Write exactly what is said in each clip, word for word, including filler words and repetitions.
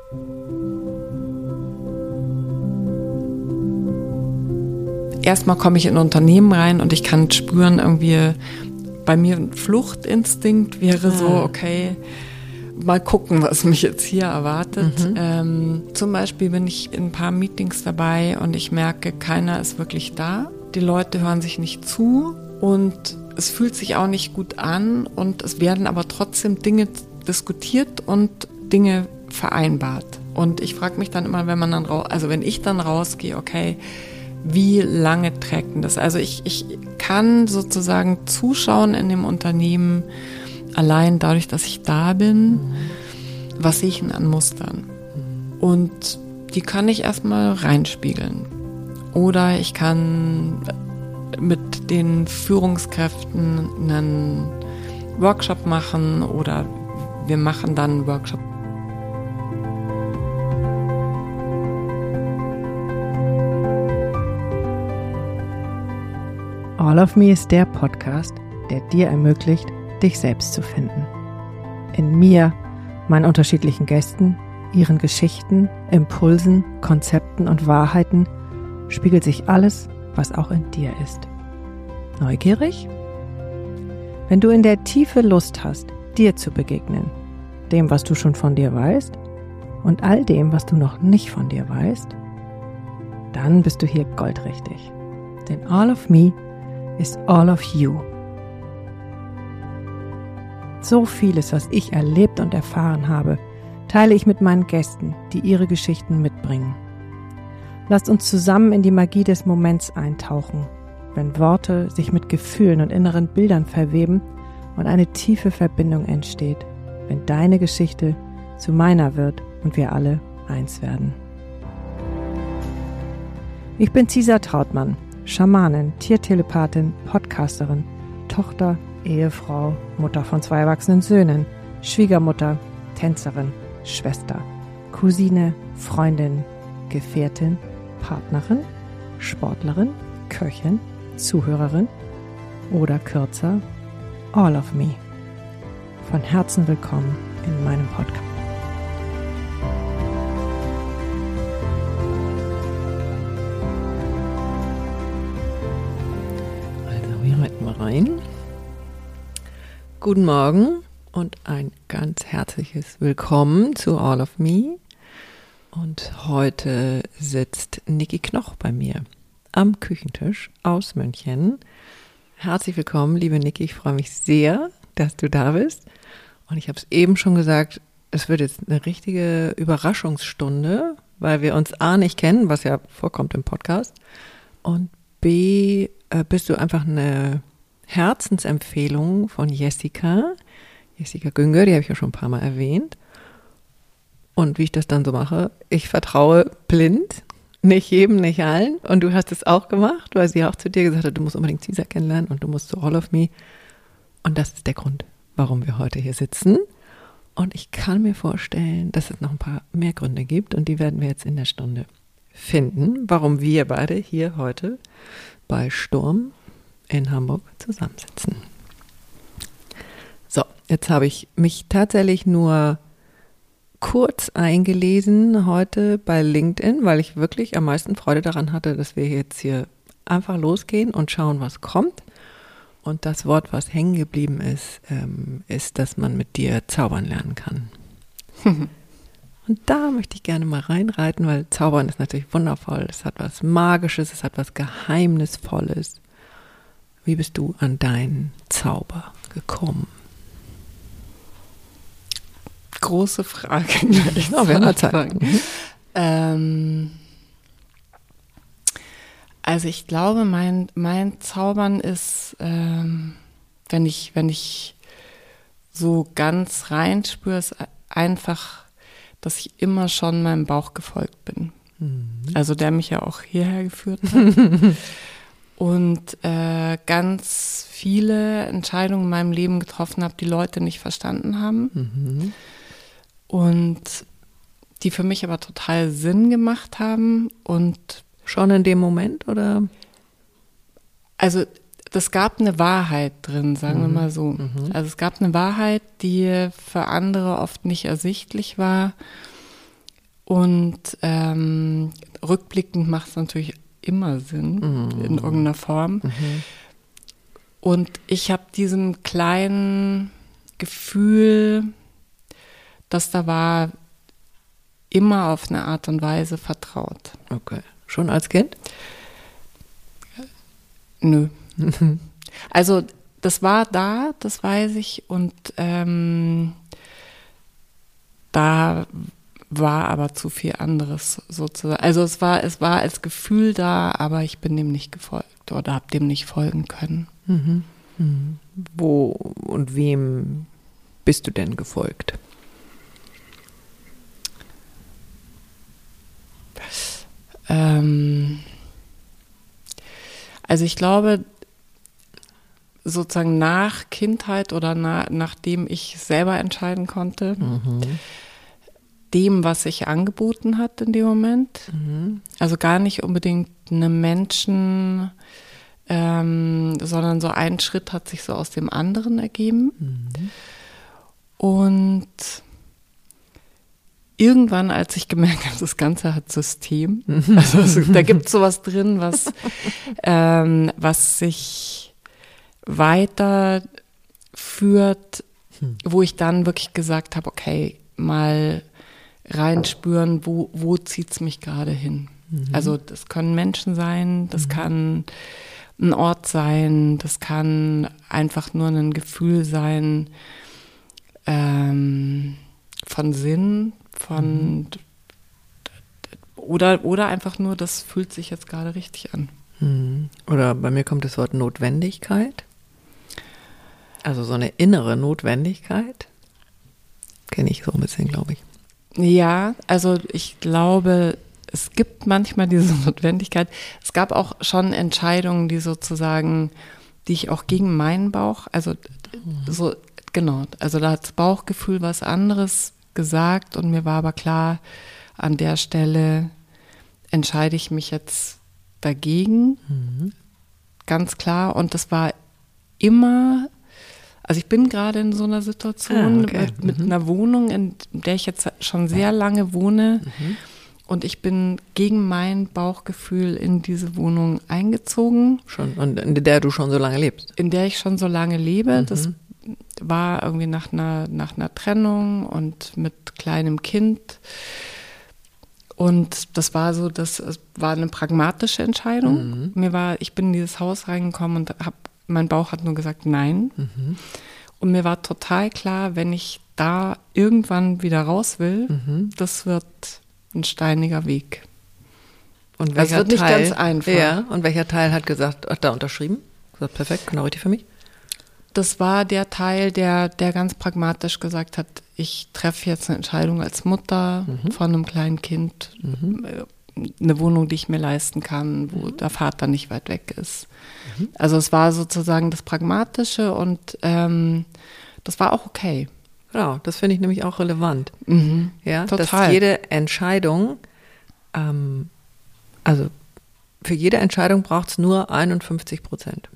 Erstmal komme ich in ein Unternehmen rein und ich kann spüren, irgendwie bei mir ein Fluchtinstinkt wäre so, okay, mal gucken, was mich jetzt hier erwartet. Mhm. Ähm, zum Beispiel bin ich in ein paar Meetings dabei und ich merke, keiner ist wirklich da. Die Leute hören sich nicht zu und es fühlt sich auch nicht gut an und es werden aber trotzdem Dinge diskutiert und Dinge vereinbart. Und ich frage mich dann immer, wenn man dann raus, also wenn ich dann rausgehe, okay, wie lange trägt denn das? Also ich, ich kann sozusagen zuschauen in dem Unternehmen, allein dadurch, dass ich da bin, mhm. was sehe ich denn an Mustern? Mhm. Und die kann ich erstmal reinspiegeln. Oder ich kann mit den Führungskräften einen Workshop machen oder wir machen dann einen Workshop. All of Me ist der Podcast, der dir ermöglicht, dich selbst zu finden. In mir, meinen unterschiedlichen Gästen, ihren Geschichten, Impulsen, Konzepten und Wahrheiten spiegelt sich alles, was auch in dir ist. Neugierig? Wenn du in der Tiefe Lust hast, dir zu begegnen, dem, was du schon von dir weißt und all dem, was du noch nicht von dir weißt, dann bist du hier goldrichtig. Denn All of Me ist all of you. So vieles, was ich erlebt und erfahren habe, teile ich mit meinen Gästen, die ihre Geschichten mitbringen. Lasst uns zusammen in die Magie des Moments eintauchen, wenn Worte sich mit Gefühlen und inneren Bildern verweben und eine tiefe Verbindung entsteht, wenn deine Geschichte zu meiner wird und wir alle eins werden. Ich bin Cisa Trautmann, Schamanin, Tiertelepathin, Podcasterin, Tochter, Ehefrau, Mutter von zwei erwachsenen Söhnen, Schwiegermutter, Tänzerin, Schwester, Cousine, Freundin, Gefährtin, Partnerin, Sportlerin, Köchin, Zuhörerin oder kürzer, All of Me. Von Herzen willkommen in meinem Podcast. Rein. Guten Morgen und ein ganz herzliches Willkommen zu All of Me. Und heute sitzt Niki Knoch bei mir am Küchentisch aus München. Herzlich willkommen, liebe Niki. Ich freue mich sehr, dass du da bist. Und ich habe es eben schon gesagt, es wird jetzt eine richtige Überraschungsstunde, weil wir uns A nicht kennen, was ja vorkommt im Podcast, und B äh, bist du einfach eine Herzensempfehlung von Jessica, Jessica Günger, die habe ich ja schon ein paar Mal erwähnt. Und wie ich das dann so mache, ich vertraue blind, nicht jedem, nicht allen. Und du hast es auch gemacht, weil sie auch zu dir gesagt hat, du musst unbedingt Cisa kennenlernen und du musst zu All of Me. Und das ist der Grund, warum wir heute hier sitzen. Und ich kann mir vorstellen, dass es noch ein paar mehr Gründe gibt und die werden wir jetzt in der Stunde finden, warum wir beide hier heute bei Sturm in Hamburg zusammensitzen. So, jetzt habe ich mich tatsächlich nur kurz eingelesen heute bei LinkedIn, weil ich wirklich am meisten Freude daran hatte, dass wir jetzt hier einfach losgehen und schauen, was kommt. Und das Wort, was hängen geblieben ist, ähm, ist, dass man mit dir zaubern lernen kann. Und da möchte ich gerne mal reinreiten, weil Zaubern ist natürlich wundervoll. Es hat was Magisches, es hat was Geheimnisvolles. Wie bist du an deinen Zauber gekommen? Große Frage. Genau, wir haben mal Zeit. Ähm, also ich glaube, mein, mein Zaubern ist, ähm, wenn ich, wenn ich so ganz reinspüre, ist einfach, dass ich immer schon meinem Bauch gefolgt bin. Mhm. Also der mich ja auch hierher geführt hat. Und äh, ganz viele Entscheidungen in meinem Leben getroffen habe, die Leute nicht verstanden haben. Mhm. Und die für mich aber total Sinn gemacht haben. Und schon in dem Moment, oder? Also es gab eine Wahrheit drin, sagen mhm. wir mal so. Mhm. Also es gab eine Wahrheit, die für andere oft nicht ersichtlich war. Und ähm, rückblickend macht es natürlich immer Sinn, mhm. in irgendeiner Form. Mhm. Und ich habe diesem kleinen Gefühl, das da war, immer auf eine Art und Weise vertraut. Okay. Schon als Kind? Nö. Also das war da, das weiß ich. Und ähm, da war aber zu viel anderes sozusagen. Also es war, es war als Gefühl da, aber ich bin dem nicht gefolgt oder habe dem nicht folgen können. Mhm. Mhm. Wo und wem bist du denn gefolgt? Ähm, also ich glaube, sozusagen nach Kindheit oder na, nachdem ich selber entscheiden konnte, mhm. dem, was sich angeboten hat in dem Moment. Mhm. Also gar nicht unbedingt einem Menschen, ähm, sondern so ein Schritt hat sich so aus dem anderen ergeben. Mhm. Und irgendwann, als ich gemerkt habe, das Ganze hat System, also es, da gibt es sowas drin, was, ähm, was sich weiterführt, hm. wo ich dann wirklich gesagt habe, okay, mal reinspüren, wo, wo zieht es mich gerade hin. Mhm. Also das können Menschen sein, das mhm. kann ein Ort sein, das kann einfach nur ein Gefühl sein ähm, von Sinn, von mhm. oder, oder einfach nur, das fühlt sich jetzt gerade richtig an. Mhm. Oder bei mir kommt das Wort Notwendigkeit. Also so eine innere Notwendigkeit. Kenne ich so ein bisschen, glaube ich. Ja, also ich glaube, es gibt manchmal diese Notwendigkeit. Es gab auch schon Entscheidungen, die sozusagen, die ich auch gegen meinen Bauch, also mhm. so, genau, also da hat das Bauchgefühl was anderes gesagt und mir war aber klar, an der Stelle entscheide ich mich jetzt dagegen, mhm. ganz klar. Und das war immer, also ich bin gerade in so einer Situation ah, okay. mit, mit mhm. einer Wohnung, in der ich jetzt schon sehr lange wohne mhm. und ich bin gegen mein Bauchgefühl in diese Wohnung eingezogen. Schon, und in der du schon so lange lebst? In der ich schon so lange lebe, mhm. das war irgendwie nach einer, nach einer Trennung und mit kleinem Kind. Und das war so, das war eine pragmatische Entscheidung. Mhm. Mir war, ich bin in dieses Haus reingekommen und hab, mein Bauch hat nur gesagt, nein. Mhm. Und mir war total klar, wenn ich da irgendwann wieder raus will, mhm. das wird ein steiniger Weg. Und welcher das wird nicht Teil, ganz einfach. Ja, und welcher Teil hat gesagt, hat da unterschrieben? Gesagt, perfekt, genau richtig für mich? Das war der Teil, der, der ganz pragmatisch gesagt hat, ich treffe jetzt eine Entscheidung als Mutter mhm. von einem kleinen Kind, mhm. eine Wohnung, die ich mir leisten kann, wo mhm. der Vater nicht weit weg ist. Mhm. Also es war sozusagen das Pragmatische und ähm, das war auch okay. Genau, das finde ich nämlich auch relevant. Mhm. Ja, total. Dass jede Entscheidung, ähm, also für jede Entscheidung braucht es nur einundfünfzig Prozent.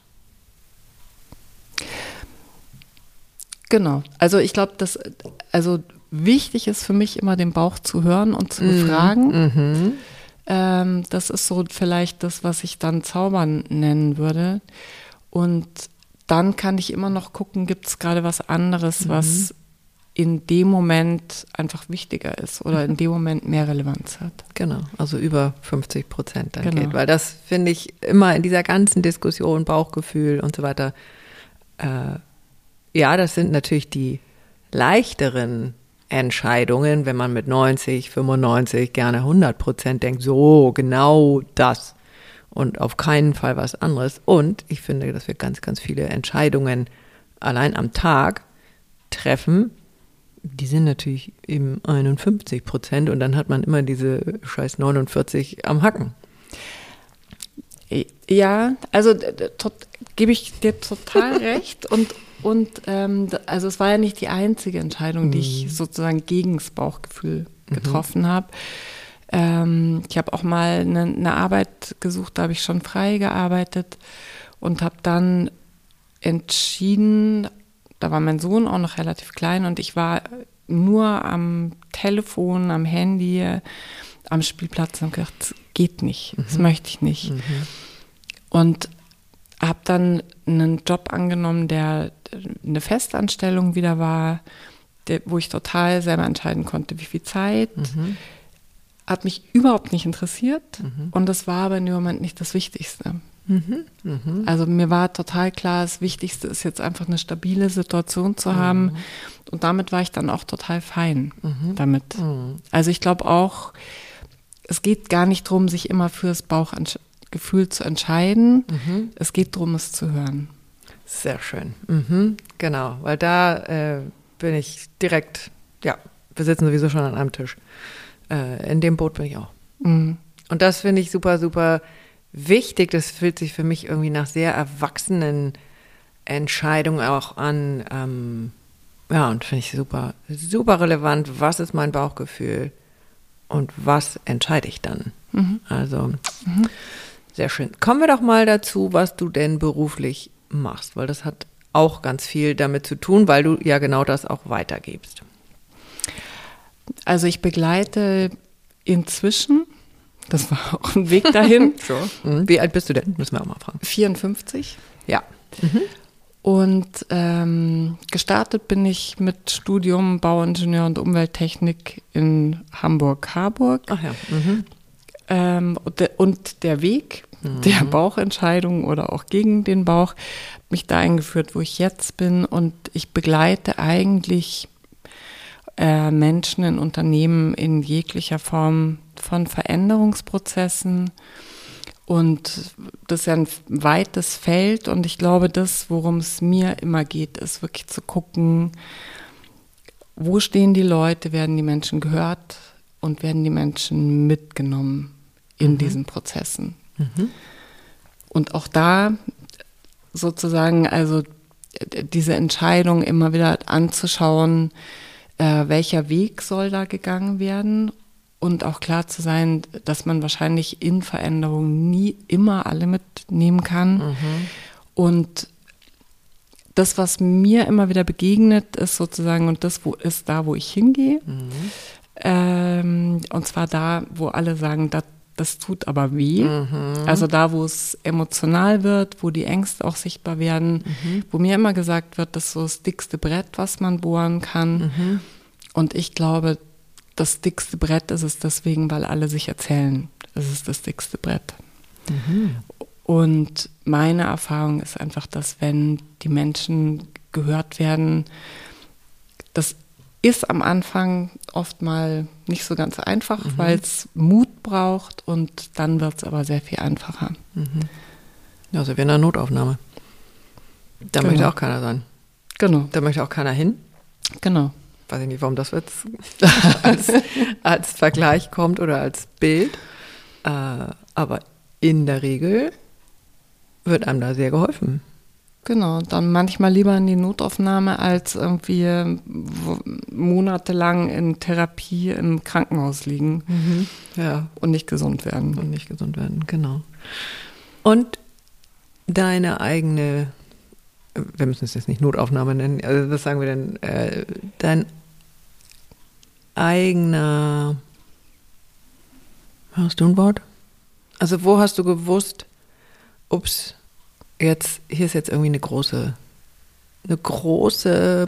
Genau, also ich glaube, dass also wichtig ist für mich immer den Bauch zu hören und zu befragen. Mhm. Ähm, das ist so vielleicht das, was ich dann Zaubern nennen würde. Und dann kann ich immer noch gucken, gibt es gerade was anderes, mhm. was in dem Moment einfach wichtiger ist oder in dem Moment mehr Relevanz hat. Genau, also über fünfzig Prozent dann genau. geht. Weil das finde ich immer in dieser ganzen Diskussion, Bauchgefühl und so weiter, äh, ja, das sind natürlich die leichteren Entscheidungen, wenn man mit neunzig, fünfundneunzig, gerne hundert Prozent denkt, so, genau das und auf keinen Fall was anderes. Und ich finde, dass wir ganz, ganz viele Entscheidungen allein am Tag treffen, die sind natürlich eben einundfünfzig Prozent und dann hat man immer diese scheiß neunundvierzig am Hacken. Ja, also gebe ich dir total recht und Und ähm, also es war ja nicht die einzige Entscheidung, die ich sozusagen gegen das Bauchgefühl getroffen mhm. habe. Ähm, ich habe auch mal eine, eine Arbeit gesucht, da habe ich schon frei gearbeitet und habe dann entschieden, da war mein Sohn auch noch relativ klein und ich war nur am Telefon, am Handy, am Spielplatz und gedacht, das geht nicht, mhm. das möchte ich nicht. Mhm. Und habe dann einen Job angenommen, der eine Festanstellung wieder war, der, wo ich total selber entscheiden konnte, wie viel Zeit. Mhm. Hat mich überhaupt nicht interessiert mhm. und das war aber in dem Moment nicht das Wichtigste. Mhm. Mhm. Also mir war total klar, das Wichtigste ist jetzt einfach eine stabile Situation zu haben mhm. und damit war ich dann auch total fein mhm. damit. Mhm. Also ich glaube auch, es geht gar nicht darum, sich immer fürs Bauchgefühl zu entscheiden, mhm. es geht darum, es zu hören. Sehr schön, mhm. genau, weil da äh, bin ich direkt, ja, wir sitzen sowieso schon an einem Tisch. Äh, in dem Boot bin ich auch. Mhm. Und das finde ich super, super wichtig. Das fühlt sich für mich irgendwie nach sehr erwachsenen Entscheidungen auch an. Ähm, ja, und finde ich super, super relevant. Was ist mein Bauchgefühl und was entscheide ich dann? Mhm. Also, mhm. sehr schön. Kommen wir doch mal dazu, was du denn beruflich machst, weil das hat auch ganz viel damit zu tun, weil du ja genau das auch weitergibst. Also ich begleite inzwischen, das war auch ein Weg dahin. Sure. Mhm. Wie alt bist du denn? Müssen wir auch mal fragen. vierundfünfzig. Ja. Mhm. Und ähm, gestartet bin ich mit Studium Bauingenieur und Umwelttechnik in Hamburg-Harburg. Ach ja. Mhm. Ähm, und, de, und der Weg mhm. der Bauchentscheidung oder auch gegen den Bauch hat mich da eingeführt, wo ich jetzt bin. Und ich begleite eigentlich äh, Menschen in Unternehmen in jeglicher Form von Veränderungsprozessen. Und das ist ja ein weites Feld und ich glaube, das, worum es mir immer geht, ist wirklich zu gucken, wo stehen die Leute, werden die Menschen gehört und werden die Menschen mitgenommen in mhm. diesen Prozessen. Mhm. Und auch da sozusagen, also diese Entscheidung immer wieder anzuschauen, äh, welcher Weg soll da gegangen werden. Und auch klar zu sein, dass man wahrscheinlich in Veränderungen nie immer alle mitnehmen kann. Mhm. Und das, was mir immer wieder begegnet, ist sozusagen, und das wo ist da, wo ich hingehe. Mhm. Ähm, und zwar da, wo alle sagen, das, das tut aber weh. Mhm. Also da, wo es emotional wird, wo die Ängste auch sichtbar werden, mhm. wo mir immer gesagt wird, das ist so das dickste Brett, was man bohren kann. Mhm. Und ich glaube, das dickste Brett ist es deswegen, weil alle sich erzählen, es ist das dickste Brett. Mhm. Und meine Erfahrung ist einfach, dass wenn die Menschen gehört werden, das ist am Anfang oft mal nicht so ganz einfach, mhm. weil es Mut braucht und dann wird es aber sehr viel einfacher. Mhm. Ja, so wie in einer Notaufnahme. Da genau. möchte auch keiner sein. Genau. Da möchte auch keiner hin. Genau. Weiß ich nicht, warum das jetzt als, als Vergleich kommt oder als Bild. Äh, aber in der Regel wird einem da sehr geholfen. Genau, dann manchmal lieber in die Notaufnahme als irgendwie monatelang in Therapie im Krankenhaus liegen mhm. ja. und nicht gesund werden. Und nicht gesund werden, genau. Und deine eigene, wir müssen es jetzt nicht Notaufnahme nennen, also was sagen wir denn, äh, dein eigener, hast du ein Wort? Also wo hast du gewusst, ups, jetzt, hier ist jetzt irgendwie eine große, eine große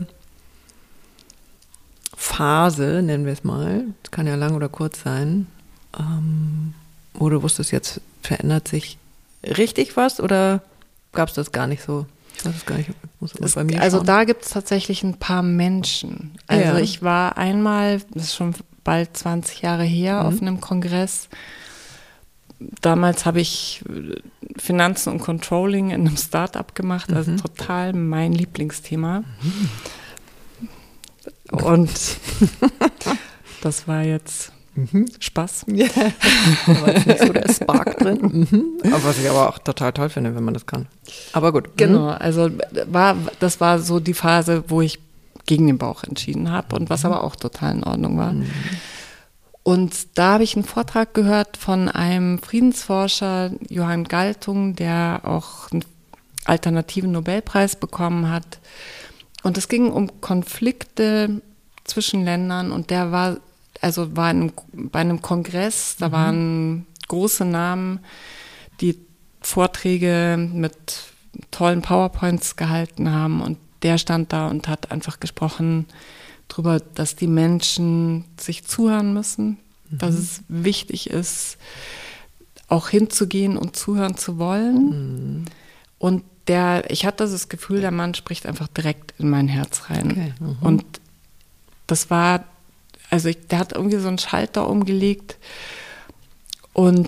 Phase, nennen wir es mal, das kann ja lang oder kurz sein, ähm, wo du wusstest, jetzt verändert sich richtig was oder gab es das gar nicht so? Ich weiß es gar nicht. Muss es, bei mir also schauen. Da gibt es tatsächlich ein paar Menschen. Also ja. ich war einmal, das ist schon bald zwanzig Jahre her, mhm. auf einem Kongress. Damals habe ich Finanzen und Controlling in einem Startup gemacht, also mhm. total mein Lieblingsthema. Mhm. Und das war jetzt mhm. Spaß. Ja. Da war jetzt nicht so der Spark drin. Mhm. Aber was ich aber auch total toll finde, wenn man das kann. Aber gut. Genau, also war, das war so die Phase, wo ich gegen den Bauch entschieden habe und was aber auch total in Ordnung war. Mhm. Und da habe ich einen Vortrag gehört von einem Friedensforscher, Johann Galtung, der auch einen alternativen Nobelpreis bekommen hat. Und es ging um Konflikte zwischen Ländern und der war also war in, bei einem Kongress, da mhm. waren große Namen, die Vorträge mit tollen PowerPoints gehalten haben und der stand da und hat einfach gesprochen darüber, dass die Menschen sich zuhören müssen, mhm. dass es wichtig ist, auch hinzugehen und zuhören zu wollen. Mhm. Und der, ich hatte das Gefühl, der Mann spricht einfach direkt in mein Herz rein. Okay. Mhm. Und das war, also ich, der hat irgendwie so einen Schalter umgelegt und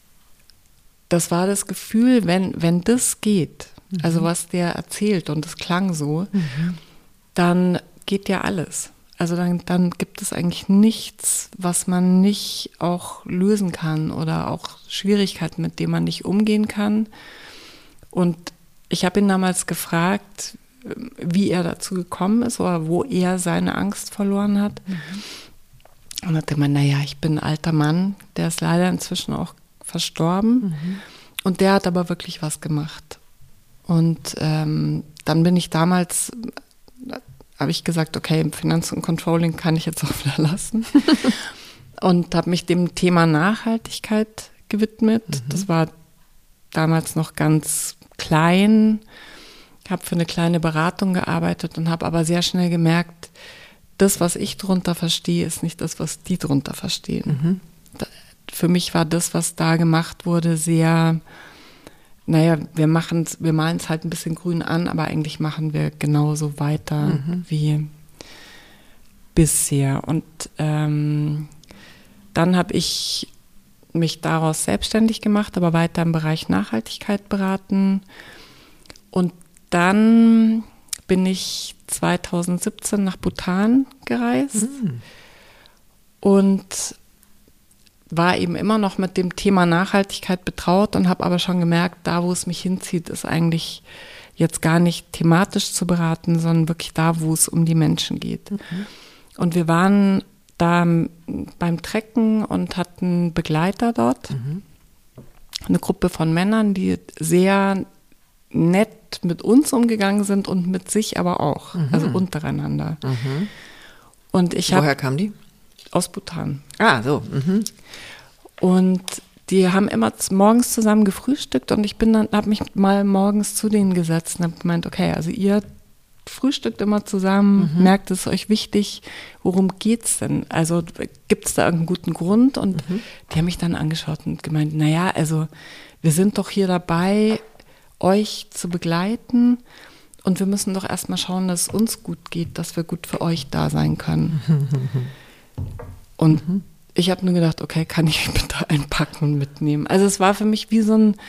das war das Gefühl, wenn, wenn das geht, mhm. also was der erzählt und das klang so, mhm. dann geht ja alles. Also dann, dann gibt es eigentlich nichts, was man nicht auch lösen kann oder auch Schwierigkeiten, mit denen man nicht umgehen kann. Und ich habe ihn damals gefragt, wie er dazu gekommen ist oder wo er seine Angst verloren hat. Mhm. Und hat gemeint, naja, ich bin ein alter Mann, der ist leider inzwischen auch verstorben. Mhm. Und der hat aber wirklich was gemacht. Und ähm, dann bin ich damals, habe ich gesagt, okay, Finanz und Controlling kann ich jetzt auch wieder lassen. Und habe mich dem Thema Nachhaltigkeit gewidmet. Mhm. Das war damals noch ganz klein. Ich habe für eine kleine Beratung gearbeitet und habe aber sehr schnell gemerkt, das, was ich drunter verstehe, ist nicht das, was die drunter verstehen. Mhm. Da, für mich war das, was da gemacht wurde, sehr, naja, wir machen's, wir malen es halt ein bisschen grün an, aber eigentlich machen wir genauso weiter mhm. wie bisher. Und ähm, dann habe ich mich daraus selbstständig gemacht, aber weiter im Bereich Nachhaltigkeit beraten. Und dann bin ich zweitausendsiebzehn nach Bhutan gereist mhm. und war eben immer noch mit dem Thema Nachhaltigkeit betraut und habe aber schon gemerkt, da wo es mich hinzieht, ist eigentlich jetzt gar nicht thematisch zu beraten, sondern wirklich da, wo es um die Menschen geht. Mhm. Und wir waren da beim Trekken und hatten Begleiter dort, mhm. eine Gruppe von Männern, die sehr nett mit uns umgegangen sind und mit sich aber auch, mhm. also untereinander. Mhm. Und ich Woher kamen die? Aus Bhutan. Ah, so. Mhm. Und die haben immer morgens zusammen gefrühstückt und ich bin dann, habe mich mal morgens zu denen gesetzt und habe gemeint, okay, also ihr frühstückt immer zusammen, mhm. merkt es euch wichtig, worum geht's denn? Also gibt es da irgendeinen guten Grund? Und mhm. die haben mich dann angeschaut und gemeint, naja, also wir sind doch hier dabei, euch zu begleiten und wir müssen doch erstmal schauen, dass es uns gut geht, dass wir gut für euch da sein können. Und mhm. ich habe nur gedacht, okay, kann ich bitte einpacken und mitnehmen? Also es war für mich wie so ein,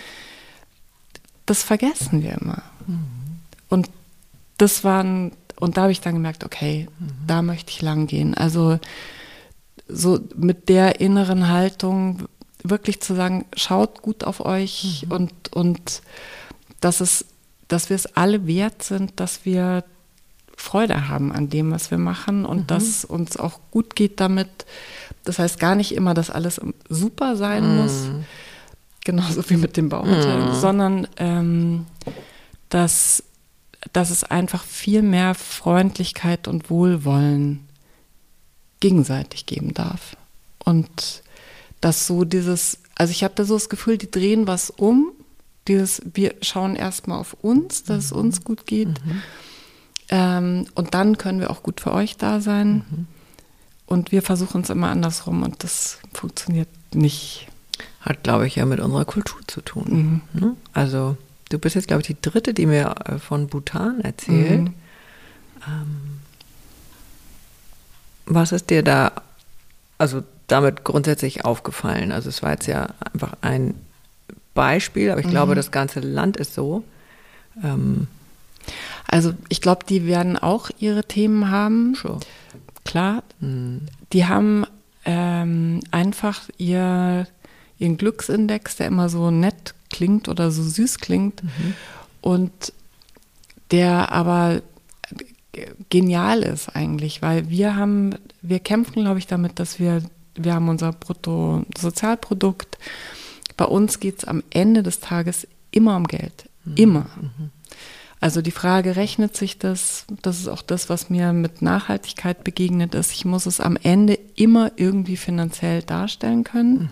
das vergessen wir immer. Mhm. Und das waren, und da habe ich dann gemerkt, okay, mhm. da möchte ich lang gehen. Also so mit der inneren Haltung wirklich zu sagen, schaut gut auf euch mhm. und, und dass es, dass wir es alle wert sind, dass wir Freude haben an dem, was wir machen und mhm. dass uns auch gut geht damit. Das heißt gar nicht immer, dass alles super sein mhm. muss, genauso wie mit dem Baumaterial, mhm. sondern ähm, dass, dass es einfach viel mehr Freundlichkeit und Wohlwollen gegenseitig geben darf. Und dass so dieses, also ich hatte so das Gefühl, die drehen was um, dieses, wir schauen erstmal auf uns, dass mhm. es uns gut geht. Mhm. Ähm, und dann können wir auch gut für euch da sein. Mhm. Und wir versuchen es immer andersrum und das funktioniert nicht. Hat, glaube ich, ja mit unserer Kultur zu tun. Mhm. Ne? Also du bist jetzt, glaube ich, die Dritte, die mir von Bhutan erzählt. Mhm. Ähm, was ist dir da, also damit grundsätzlich aufgefallen? Also es war jetzt ja einfach ein Beispiel, aber ich mhm. glaube, das ganze Land ist so. Ähm, also ich glaube, die werden auch ihre Themen haben. Sure. Klar, mhm. die haben ähm, einfach ihr, ihren Glücksindex, der immer so nett klingt oder so süß klingt mhm. und der aber genial ist eigentlich, weil wir haben, wir kämpfen, glaube ich, damit, dass wir, wir haben unser Bruttosozialprodukt. Bei uns geht es am Ende des Tages immer um Geld. Mhm. Immer. Mhm. Also die Frage, rechnet sich das? Das ist auch das, was mir mit Nachhaltigkeit begegnet ist. Ich muss es am Ende immer irgendwie finanziell darstellen können. Mhm.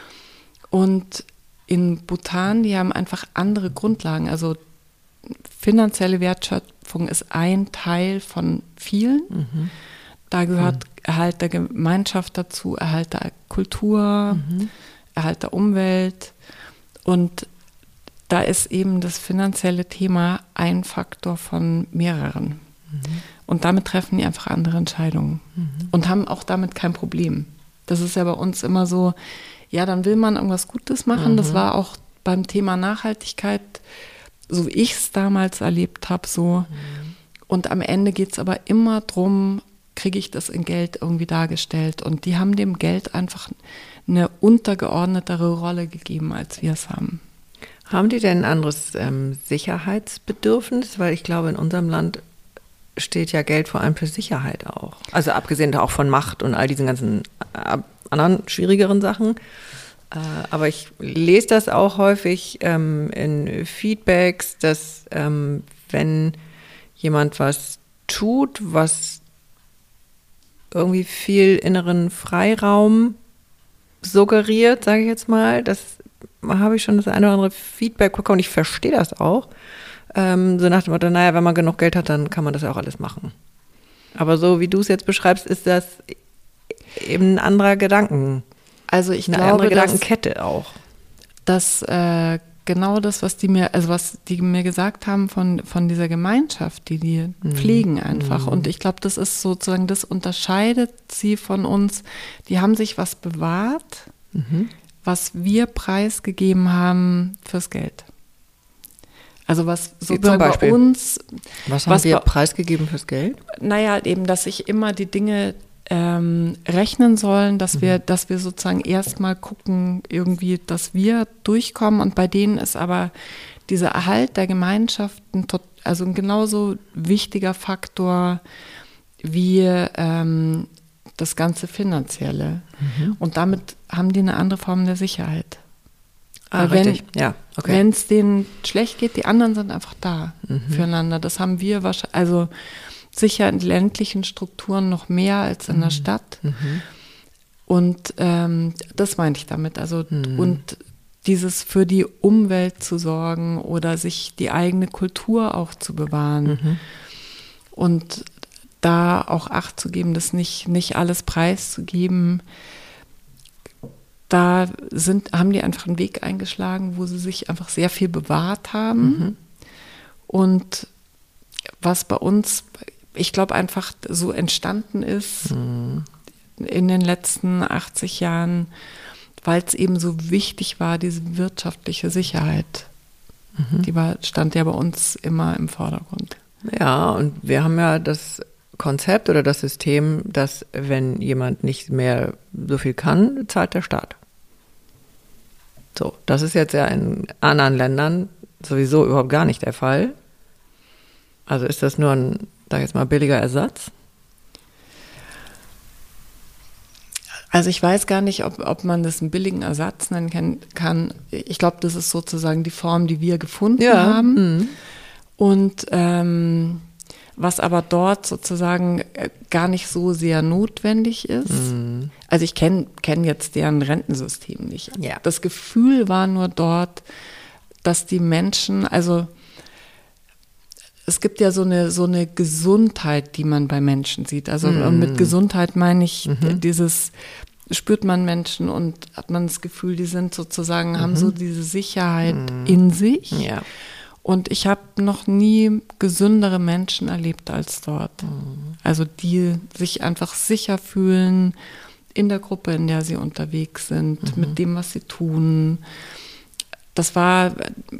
Und in Bhutan, die haben einfach andere Grundlagen. Also finanzielle Wertschöpfung ist ein Teil von vielen. Mhm. Da gehört mhm. Erhalt der Gemeinschaft dazu, Erhalt der Kultur, mhm. Erhalt der Umwelt. Und da ist eben das finanzielle Thema ein Faktor von mehreren. Mhm. Und damit treffen die einfach andere Entscheidungen mhm. und haben auch damit kein Problem. Das ist ja bei uns immer so, ja, dann will man irgendwas Gutes machen. Mhm. Das war auch beim Thema Nachhaltigkeit, so wie ich es damals erlebt habe, so. Mhm. Und am Ende geht es aber immer darum, kriege ich das in Geld irgendwie dargestellt. Und die haben dem Geld einfach eine untergeordnetere Rolle gegeben, als wir es haben. Haben die denn ein anderes ähm, Sicherheitsbedürfnis? Weil ich glaube, in unserem Land steht ja Geld vor allem für Sicherheit auch. Also abgesehen auch von Macht und all diesen ganzen äh, anderen schwierigeren Sachen. Äh, aber ich lese das auch häufig ähm, in Feedbacks, dass ähm, wenn jemand was tut, was irgendwie viel inneren Freiraum suggeriert, sage ich jetzt mal, das habe ich schon das eine oder andere Feedback bekommen und ich verstehe das auch. Ähm, so nach dem Motto, naja, wenn man genug Geld hat, dann kann man das ja auch alles machen. Aber so wie du es jetzt beschreibst, ist das eben ein anderer Gedanken. Also ich eine glaube, andere Gedankenkette auch. Dass äh, genau das, was die mir, also was die mir gesagt haben von, von dieser Gemeinschaft, die die mhm. pflegen einfach. Mhm. Und ich glaube, das ist sozusagen, das unterscheidet sie von uns. Die haben sich was bewahrt, mhm. was wir preisgegeben haben fürs Geld. Also was sozusagen bei uns... Was haben was wir bei, preisgegeben fürs Geld? Naja, eben, dass sich immer die Dinge ähm, rechnen sollen, dass mhm. wir, dass wir sozusagen erstmal gucken, irgendwie, dass wir durchkommen. Und bei denen ist aber dieser Erhalt der Gemeinschaft ein, also ein genauso wichtiger Faktor wie ähm, das ganze Finanzielle. Mhm. Und damit haben die eine andere Form der Sicherheit. Ah, wenn, richtig. Ja, okay. Wenn es denen schlecht geht, die anderen sind einfach da mhm. füreinander. Das haben wir wahrscheinlich, also sicher in ländlichen Strukturen noch mehr als in mhm. der Stadt. Mhm. Und ähm, das meinte ich damit. Also mhm. und dieses für die Umwelt zu sorgen oder sich die eigene Kultur auch zu bewahren mhm. und da auch Acht zu geben, das nicht, nicht alles preiszugeben. Da sind, haben die einfach einen Weg eingeschlagen, wo sie sich einfach sehr viel bewahrt haben. Mhm. Und was bei uns, ich glaube, einfach so entstanden ist mhm. in den letzten achtzig Jahren, weil es eben so wichtig war, diese wirtschaftliche Sicherheit. Mhm. Die war, stand ja bei uns immer im Vordergrund. Ja, und wir haben ja das Konzept oder das System, dass wenn jemand nicht mehr so viel kann, zahlt der Staat. So, das ist jetzt ja in anderen Ländern sowieso überhaupt gar nicht der Fall. Also ist das nur ein, sag ich jetzt mal, billiger Ersatz? Also ich weiß gar nicht, ob, ob man das einen billigen Ersatz nennen kann. Ich glaube, das ist sozusagen die Form, die wir gefunden ja. haben. Mhm. Und ähm, was aber dort sozusagen gar nicht so sehr notwendig ist. Mhm. Also ich kenne kenn jetzt deren Rentensystem nicht. Ja. Das Gefühl war nur dort, dass die Menschen, also es gibt ja so eine, so eine Gesundheit, die man bei Menschen sieht. Also mhm. mit Gesundheit meine ich mhm. dieses, spürt man Menschen und hat man das Gefühl, die sind sozusagen, mhm. haben so diese Sicherheit mhm. in sich. Ja. Und ich habe noch nie gesündere Menschen erlebt als dort. Mhm. Also die sich einfach sicher fühlen in der Gruppe, in der sie unterwegs sind, mhm. mit dem, was sie tun. Das war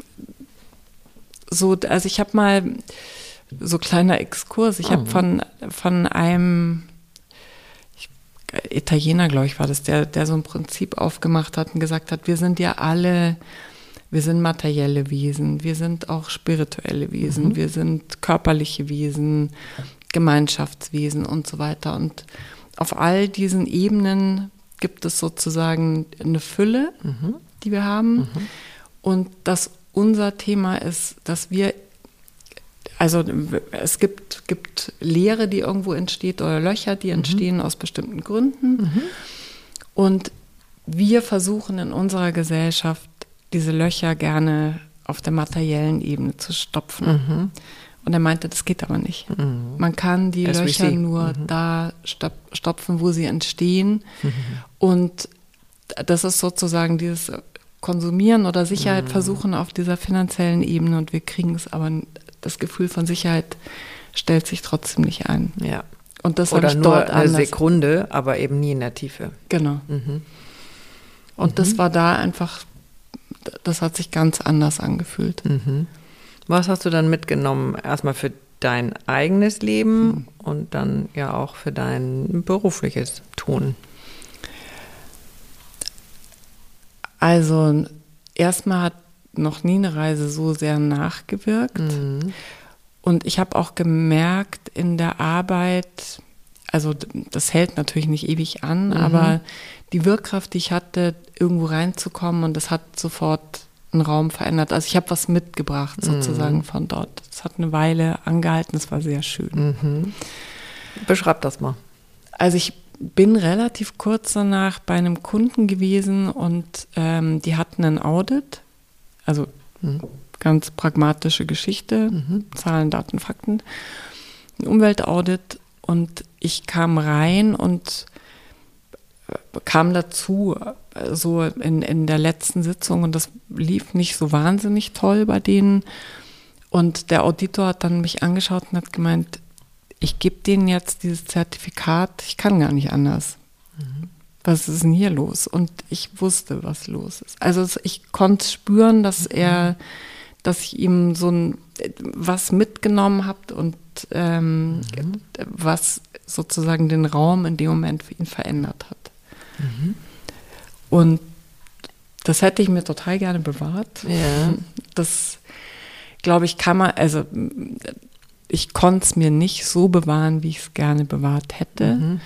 so, also ich habe mal, so kleiner Exkurs, ich oh. habe von, von einem ich, Italiener, glaube ich, war das, der, der so ein Prinzip aufgemacht hat und gesagt hat, wir sind ja alle... Wir sind materielle Wesen, wir sind auch spirituelle Wesen, mhm. wir sind körperliche Wesen, Gemeinschaftswesen und so weiter. Und auf all diesen Ebenen gibt es sozusagen eine Fülle, mhm. die wir haben. Mhm. Und dass unser Thema ist, dass wir Also es gibt, gibt Leere, die irgendwo entsteht oder Löcher, die entstehen mhm. aus bestimmten Gründen. Mhm. Und wir versuchen in unserer Gesellschaft diese Löcher gerne auf der materiellen Ebene zu stopfen. Mhm. Und er meinte, das geht aber nicht. Mhm. Man kann die S Löcher nur mhm. da stopfen, wo sie entstehen. Mhm. Und das ist sozusagen dieses Konsumieren oder Sicherheit mhm. versuchen auf dieser finanziellen Ebene. Und wir kriegen es aber, das Gefühl von Sicherheit stellt sich trotzdem nicht ein. Ja. Und das oder ich nur dort eine anders. Sekunde, aber eben nie in der Tiefe. Genau. Mhm. Und mhm. das war da einfach, das hat sich ganz anders angefühlt. Mhm. Was hast du dann mitgenommen? Erstmal für dein eigenes Leben mhm. und dann ja auch für dein berufliches Tun? Also erstmal hat noch nie eine Reise so sehr nachgewirkt. Mhm. Und ich habe auch gemerkt in der Arbeit, also das hält natürlich nicht ewig an, mhm. aber die Wirkkraft, die ich hatte, irgendwo reinzukommen, und das hat sofort einen Raum verändert. Also ich habe was mitgebracht sozusagen mhm. von dort. Es hat eine Weile angehalten, es war sehr schön. Mhm. Beschreib das mal. Also ich bin relativ kurz danach bei einem Kunden gewesen und ähm, die hatten ein Audit, also mhm. ganz pragmatische Geschichte, mhm. Zahlen, Daten, Fakten, ein Umweltaudit, und ich kam rein und kam dazu so in, in der letzten Sitzung, und das lief nicht so wahnsinnig toll bei denen, und der Auditor hat dann mich angeschaut und hat gemeint, ich gebe denen jetzt dieses Zertifikat, ich kann gar nicht anders. Mhm. Was ist denn hier los? Und ich wusste, was los ist. Also ich konnte spüren, dass mhm. er, dass ich ihm so ein, was mitgenommen habe und ähm, mhm. was sozusagen den Raum in dem Moment für ihn verändert hat. Mhm. Und das hätte ich mir total gerne bewahrt. Ja. Das, glaube ich, kann man, also ich konnte es mir nicht so bewahren, wie ich es gerne bewahrt hätte. Mhm.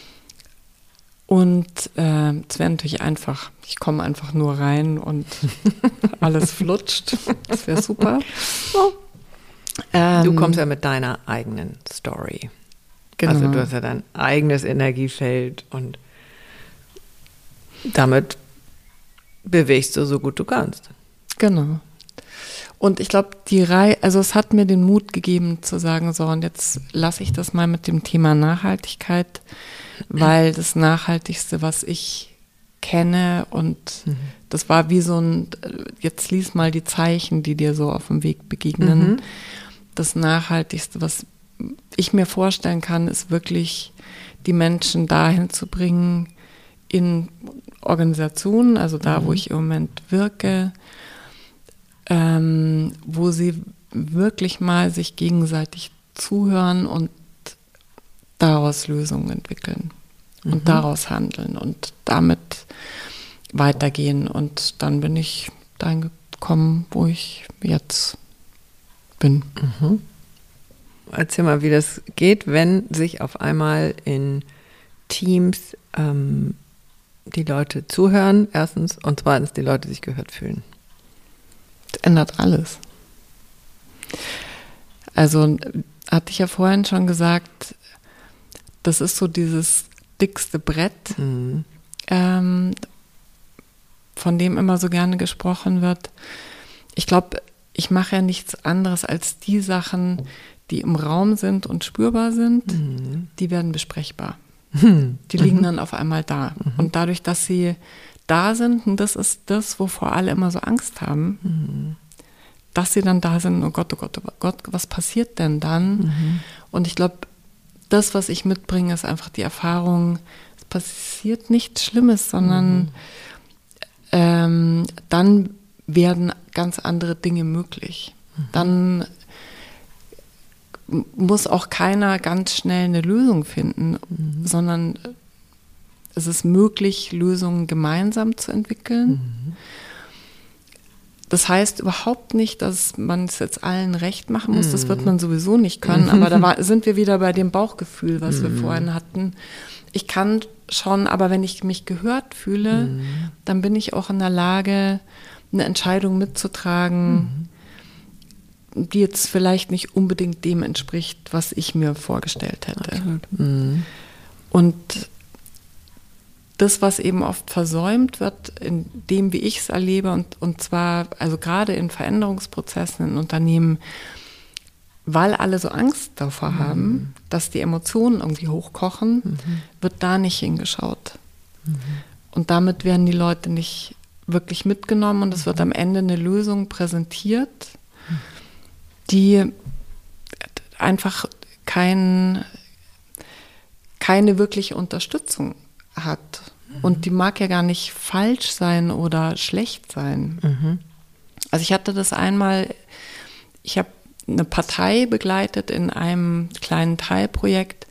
Und äh, es wäre natürlich einfach, ich komme einfach nur rein und alles flutscht. Das wäre super. Oh. Ähm, du kommst ja mit deiner eigenen Story. Genau. Also du hast ja dein eigenes Energiefeld und damit bewegst du so gut du kannst. Genau. Und ich glaube, die Reihe, also es hat mir den Mut gegeben zu sagen, so, und jetzt lasse ich das mal mit dem Thema Nachhaltigkeit, weil das Nachhaltigste, was ich kenne, und mhm. das war wie so ein, jetzt lies mal die Zeichen, die dir so auf dem Weg begegnen. Mhm. Das Nachhaltigste, was ich mir vorstellen kann, ist wirklich, die Menschen dahin zu bringen, in Organisationen, also da, mhm. wo ich im Moment wirke, ähm, wo sie wirklich mal sich gegenseitig zuhören und daraus Lösungen entwickeln mhm. und daraus handeln und damit weitergehen. Und dann bin ich dahin gekommen, wo ich jetzt bin. Mhm. Erzähl mal, wie das geht, wenn sich auf einmal in Teams ähm, die Leute zuhören, erstens, und zweitens die Leute sich gehört fühlen. Das ändert alles. Also hatte ich ja vorhin schon gesagt, das ist so dieses dickste Brett, mhm. ähm, von dem immer so gerne gesprochen wird. Ich glaube, ich mache ja nichts anderes als die Sachen, die im Raum sind und spürbar sind, mhm. die werden besprechbar. Mhm. Die liegen mhm. dann auf einmal da. Mhm. Und dadurch, dass sie da sind, und das ist das, wovor alle immer so Angst haben, mhm. dass sie dann da sind, oh Gott, oh Gott, oh Gott, was passiert denn dann? Mhm. Und ich glaube, das, was ich mitbringe, ist einfach die Erfahrung, es passiert nichts Schlimmes, sondern mhm. ähm, dann werden ganz andere Dinge möglich. Mhm. Dann muss auch keiner ganz schnell eine Lösung finden, mhm. sondern es ist möglich, Lösungen gemeinsam zu entwickeln. Mhm. Das heißt überhaupt nicht, dass man es jetzt allen recht machen muss. Mhm. Das wird man sowieso nicht können. Aber da war, sind wir wieder bei dem Bauchgefühl, was mhm. wir vorhin hatten. Ich kann schon, aber wenn ich mich gehört fühle, mhm. dann bin ich auch in der Lage, eine Entscheidung mitzutragen, mhm. die jetzt vielleicht nicht unbedingt dem entspricht, was ich mir vorgestellt hätte. Mhm. Und das, was eben oft versäumt wird, in dem, wie ich es erlebe, und, und zwar, also gerade in Veränderungsprozessen in Unternehmen, weil alle so Angst davor mhm. haben, dass die Emotionen irgendwie hochkochen, mhm. wird da nicht hingeschaut. Mhm. Und damit werden die Leute nicht wirklich mitgenommen und es wird am Ende eine Lösung präsentiert, die einfach kein, keine wirkliche Unterstützung hat. Und die mag ja gar nicht falsch sein oder schlecht sein. Mhm. Also ich hatte das einmal, ich habe eine Partei begleitet in einem kleinen Teilprojekt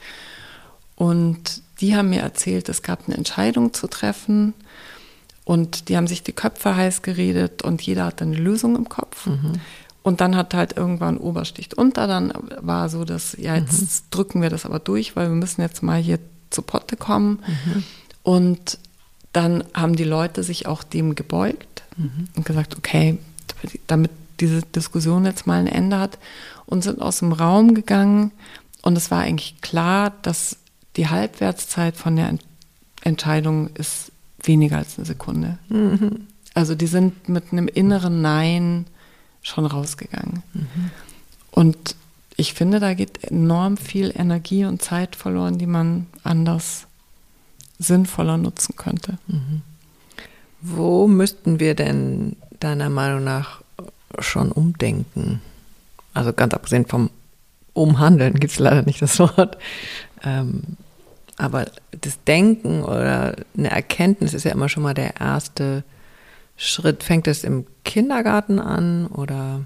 und die haben mir erzählt, es gab eine Entscheidung zu treffen und die haben sich die Köpfe heiß geredet und jeder hatte eine Lösung im Kopf. Mhm. Und dann hat halt irgendwann Obersticht unter, dann war so, dass, ja, jetzt mhm. drücken wir das aber durch, weil wir müssen jetzt mal hier zu Potte kommen. Mhm. Und dann haben die Leute sich auch dem gebeugt mhm. und gesagt, okay, damit diese Diskussion jetzt mal ein Ende hat, und sind aus dem Raum gegangen und es war eigentlich klar, dass die Halbwertszeit von der Entscheidung ist weniger als eine Sekunde. Mhm. Also die sind mit einem inneren Nein schon rausgegangen. Mhm. Und ich finde, da geht enorm viel Energie und Zeit verloren, die man anders sinnvoller nutzen könnte. Mhm. Wo müssten wir denn deiner Meinung nach schon umdenken? Also ganz abgesehen vom Umhandeln gibt es leider nicht das Wort. Ähm, aber das Denken oder eine Erkenntnis ist ja immer schon mal der erste Schritt. Fängt es im Kindergarten an oder?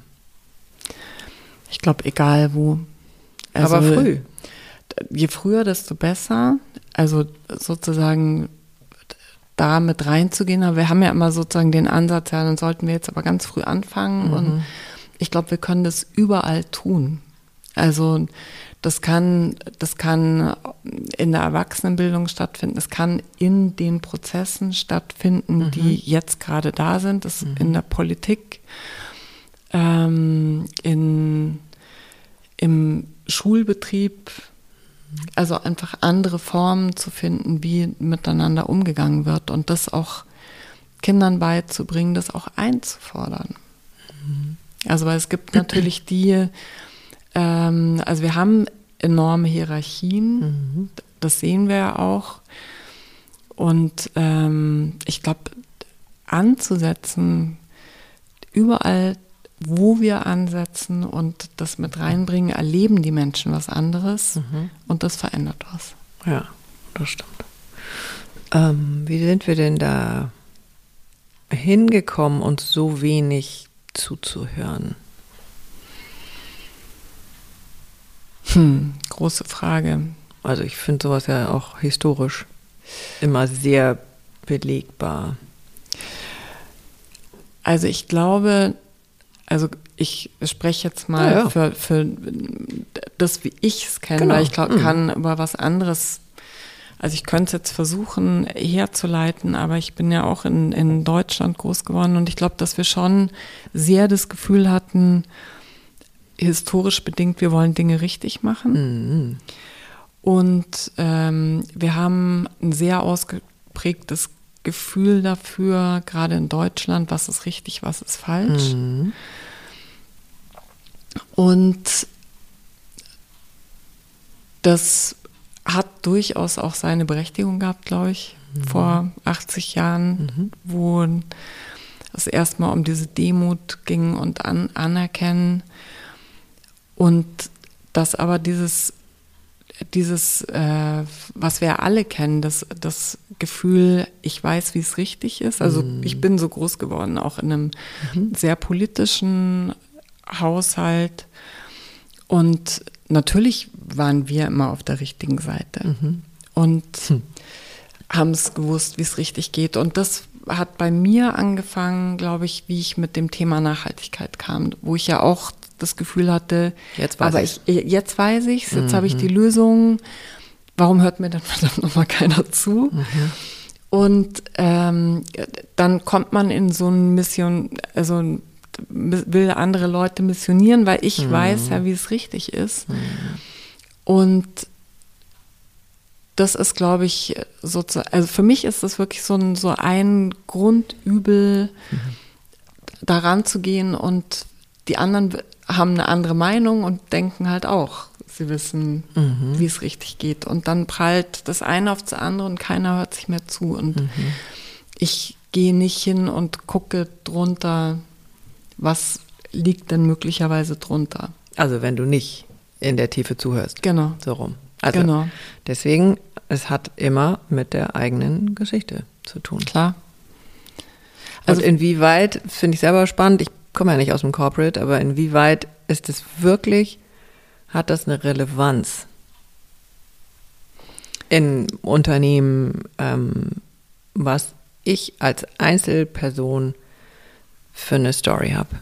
Ich glaube, egal wo. Also, aber früh. Je früher, desto besser. Also sozusagen da mit reinzugehen. Aber wir haben ja immer sozusagen den Ansatz, ja, dann sollten wir jetzt aber ganz früh anfangen. Mhm. Und ich glaube, wir können das überall tun. Also das kann, das kann in der Erwachsenenbildung stattfinden. Es kann in den Prozessen stattfinden, mhm. die jetzt gerade da sind. Das mhm. in der Politik, ähm, in, im Schulbetrieb. Also einfach andere Formen zu finden, wie miteinander umgegangen wird und das auch Kindern beizubringen, das auch einzufordern. Mhm. Also weil es gibt natürlich die, ähm, also wir haben enorme Hierarchien, mhm. das sehen wir ja auch. Und ähm, ich glaube, anzusetzen, überall, wo wir ansetzen und das mit reinbringen, erleben die Menschen was anderes mhm. und das verändert was. Ja, das stimmt. Ähm, wie sind wir denn da hingekommen, uns so wenig zuzuhören? Hm, große Frage. Also ich finde sowas ja auch historisch immer sehr belegbar. Also ich glaube, also ich spreche jetzt mal ja, ja. Für, für das, wie ich es kenne, genau. weil ich glaube, mhm. kann über was anderes, also ich könnte es jetzt versuchen herzuleiten, aber ich bin ja auch in, in Deutschland groß geworden und ich glaube, dass wir schon sehr das Gefühl hatten, historisch bedingt, wir wollen Dinge richtig machen. Mhm. Und ähm, wir haben ein sehr ausgeprägtes Gefühl dafür, gerade in Deutschland, was ist richtig, was ist falsch. Mhm. Und das hat durchaus auch seine Berechtigung gehabt, glaube ich, mhm. vor achtzig Jahren, mhm. wo es erstmal um diese Demut ging und an, Anerkennen. Und dass aber dieses, dieses äh, was wir alle kennen, das, das Gefühl, ich weiß, wie es richtig ist. Also mhm. ich bin so groß geworden, auch in einem mhm. sehr politischen Haushalt. Und natürlich waren wir immer auf der richtigen Seite mhm. und hm. haben es gewusst, wie es richtig geht. Und das hat bei mir angefangen, glaube ich, wie ich mit dem Thema Nachhaltigkeit kam, wo ich ja auch das Gefühl hatte, jetzt weiß aber ich, jetzt weiß ich es, jetzt mhm. habe ich die Lösung. Warum hört mir dann verdammt nochmal keiner zu? Mhm. Und ähm, dann kommt man in so eine Mission, also will andere Leute missionieren, weil ich mhm. weiß ja, wie es richtig ist. Mhm. Und das ist, glaube ich, sozusagen, also für mich ist das wirklich so ein, so ein Grundübel, mhm. daran zu gehen, und die anderen haben eine andere Meinung und denken halt auch, sie wissen, mhm. wie es richtig geht. Und dann prallt das eine auf das andere und keiner hört sich mehr zu. Und mhm. ich gehe nicht hin und gucke drunter, was liegt denn möglicherweise drunter. Also wenn du nicht in der Tiefe zuhörst. Genau. So rum. Also genau. Deswegen, es hat immer mit der eigenen Geschichte zu tun. Klar. Also und inwieweit, finde ich selber spannend, ich komme ja nicht aus dem Corporate, aber inwieweit ist es wirklich, hat das eine Relevanz in Unternehmen, ähm, was ich als Einzelperson für eine Story habe?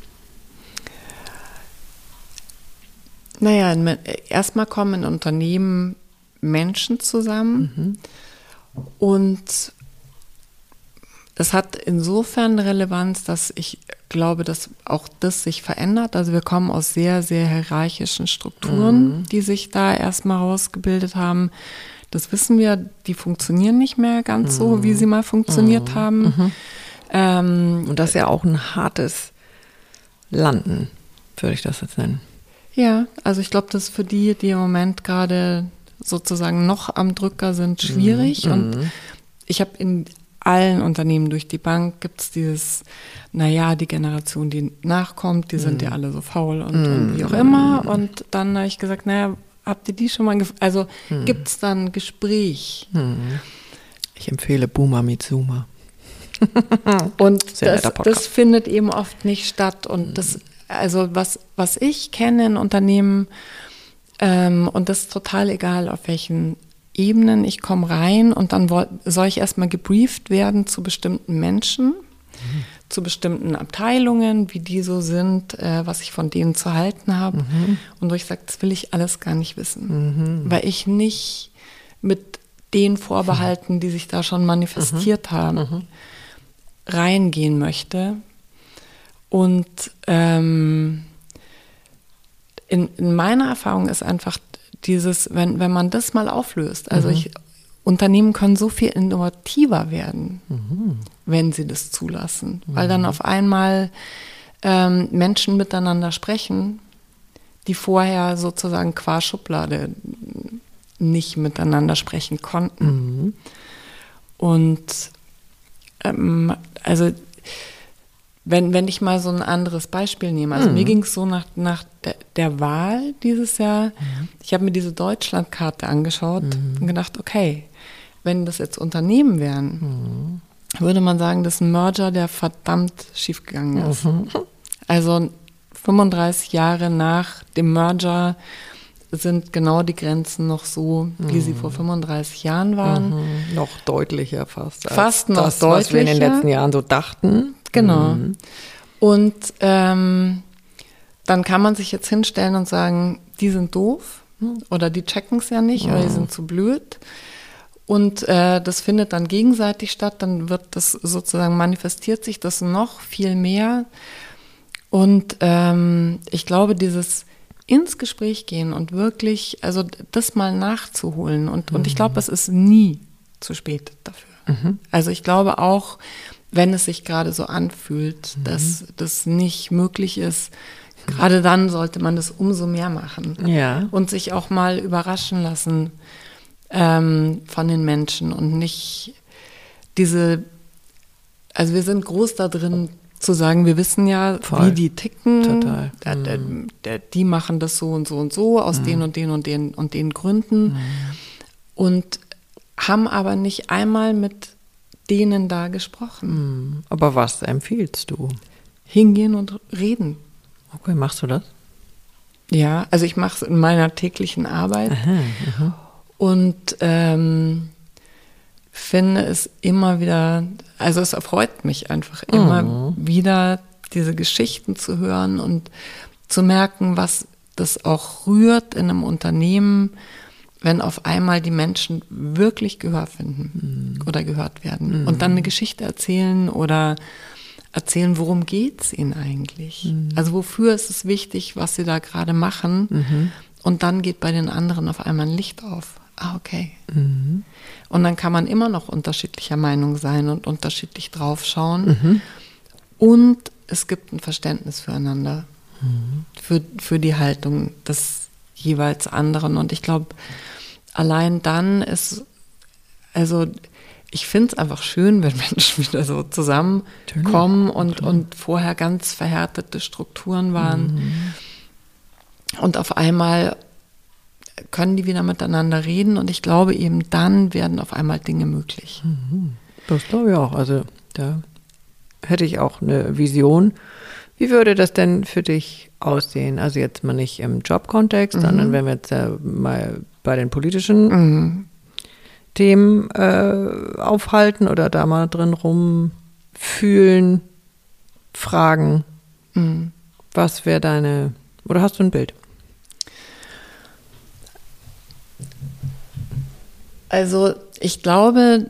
Naja, erstmal kommen in Unternehmen Menschen zusammen mhm. und es hat insofern Relevanz, dass ich glaube, dass auch das sich verändert. Also wir kommen aus sehr, sehr hierarchischen Strukturen, mhm. die sich da erstmal rausgebildet haben. Das wissen wir, die funktionieren nicht mehr ganz mhm. so, wie sie mal funktioniert mhm. haben. Mhm. Ähm, Und das ist ja auch ein hartes Landen, würde ich das jetzt nennen. Ja, also ich glaube, das ist für die, die im Moment gerade sozusagen noch am Drücker sind, schwierig. Mhm. Und ich habe in allen Unternehmen durch die Bank gibt es dieses, naja, die Generation, die nachkommt, die sind mhm. ja alle so faul und, mhm. und wie auch immer. Und dann habe ich gesagt, naja, habt ihr die schon mal, gef- also mhm. gibt es dann ein Gespräch? Mhm. Ich empfehle Boomer Mitsuma. Und das, das findet eben oft nicht statt. Und mhm. das, also was, was ich kenne in Unternehmen, ähm, und das ist total egal, auf welchen Ebenen, ich komme rein und dann woll, soll ich erstmal gebrieft werden zu bestimmten Menschen, mhm. zu bestimmten Abteilungen, wie die so sind, äh, was ich von denen zu halten habe. Mhm. Und wo ich sage, das will ich alles gar nicht wissen, mhm. weil ich nicht mit den Vorbehalten, die sich da schon manifestiert mhm. haben, mhm. reingehen möchte. Und ähm, in, in meiner Erfahrung ist einfach dieses, wenn, wenn man das mal auflöst, also mhm. ich, Unternehmen können so viel innovativer werden, mhm. wenn sie das zulassen, mhm. weil dann auf einmal ähm, Menschen miteinander sprechen, die vorher sozusagen qua Schublade nicht miteinander sprechen konnten. Mhm. Und ähm, also Wenn, wenn ich mal so ein anderes Beispiel nehme, also mhm. mir ging es so nach, nach der, der Wahl dieses Jahr, mhm. ich habe mir diese Deutschlandkarte angeschaut mhm. und gedacht, okay, wenn das jetzt Unternehmen wären, mhm. würde man sagen, das ist ein Merger, der verdammt schiefgegangen ist. Mhm. Also fünfunddreißig Jahre nach dem Merger sind genau die Grenzen noch so, wie mhm. sie vor fünfunddreißig Jahren waren. Mhm. Noch deutlicher fast. Als fast noch das, deutlicher. Was wir in den letzten Jahren so dachten. Genau. Mhm. Und ähm, dann kann man sich jetzt hinstellen und sagen, die sind doof oder die checken es ja nicht mhm. oder die sind zu blöd. Und äh, das findet dann gegenseitig statt, dann wird das sozusagen, manifestiert sich das noch viel mehr. Und ähm, ich glaube, dieses ins Gespräch gehen und wirklich, also das mal nachzuholen. Und, mhm. und ich glaube, es ist nie zu spät dafür. Mhm. Also ich glaube auch, wenn es sich gerade so anfühlt, mhm. dass das nicht möglich ist, gerade dann sollte man das umso mehr machen. Ja. Und sich auch mal überraschen lassen ähm, von den Menschen und nicht diese, also wir sind groß da drin zu sagen, wir wissen ja, Voll. wie die ticken. Total. Der, der, der, die machen das so und so und so aus mhm. den und den und den und den Gründen. Mhm. Und haben aber nicht einmal mit denen da gesprochen. Aber was empfiehlst du? Hingehen und reden. Okay, machst du das? Ja, also ich mache es in meiner täglichen Arbeit. Aha, aha. Und ähm, finde es immer wieder, also es erfreut mich einfach immer mhm. wieder, diese Geschichten zu hören und zu merken, was das auch rührt in einem Unternehmen, wenn auf einmal die Menschen wirklich Gehör finden mhm. oder gehört werden mhm. und dann eine Geschichte erzählen oder erzählen, worum geht's ihnen eigentlich? Mhm. Also wofür ist es wichtig, was sie da gerade machen? Mhm. Und dann geht bei den anderen auf einmal ein Licht auf. Ah, okay. Mhm. Und dann kann man immer noch unterschiedlicher Meinung sein und unterschiedlich draufschauen. Mhm. Und es gibt ein Verständnis füreinander, Mhm. für, für die Haltung des jeweils anderen. Und ich glaube, allein dann ist, also ich finde es einfach schön, wenn Menschen wieder so zusammenkommen und, und vorher ganz verhärtete Strukturen waren. Mhm. Und auf einmal können die wieder miteinander reden und ich glaube eben dann werden auf einmal Dinge möglich. Mhm. Das glaube ich auch. Also da hätte ich auch eine Vision. Wie würde das denn für dich aussehen? Also jetzt mal nicht im Jobkontext, mhm. sondern wenn wir jetzt äh, mal bei den politischen Mhm. Themen äh, aufhalten oder da mal drin rumfühlen, fragen, Mhm. was wäre deine, oder hast du ein Bild? Also ich glaube,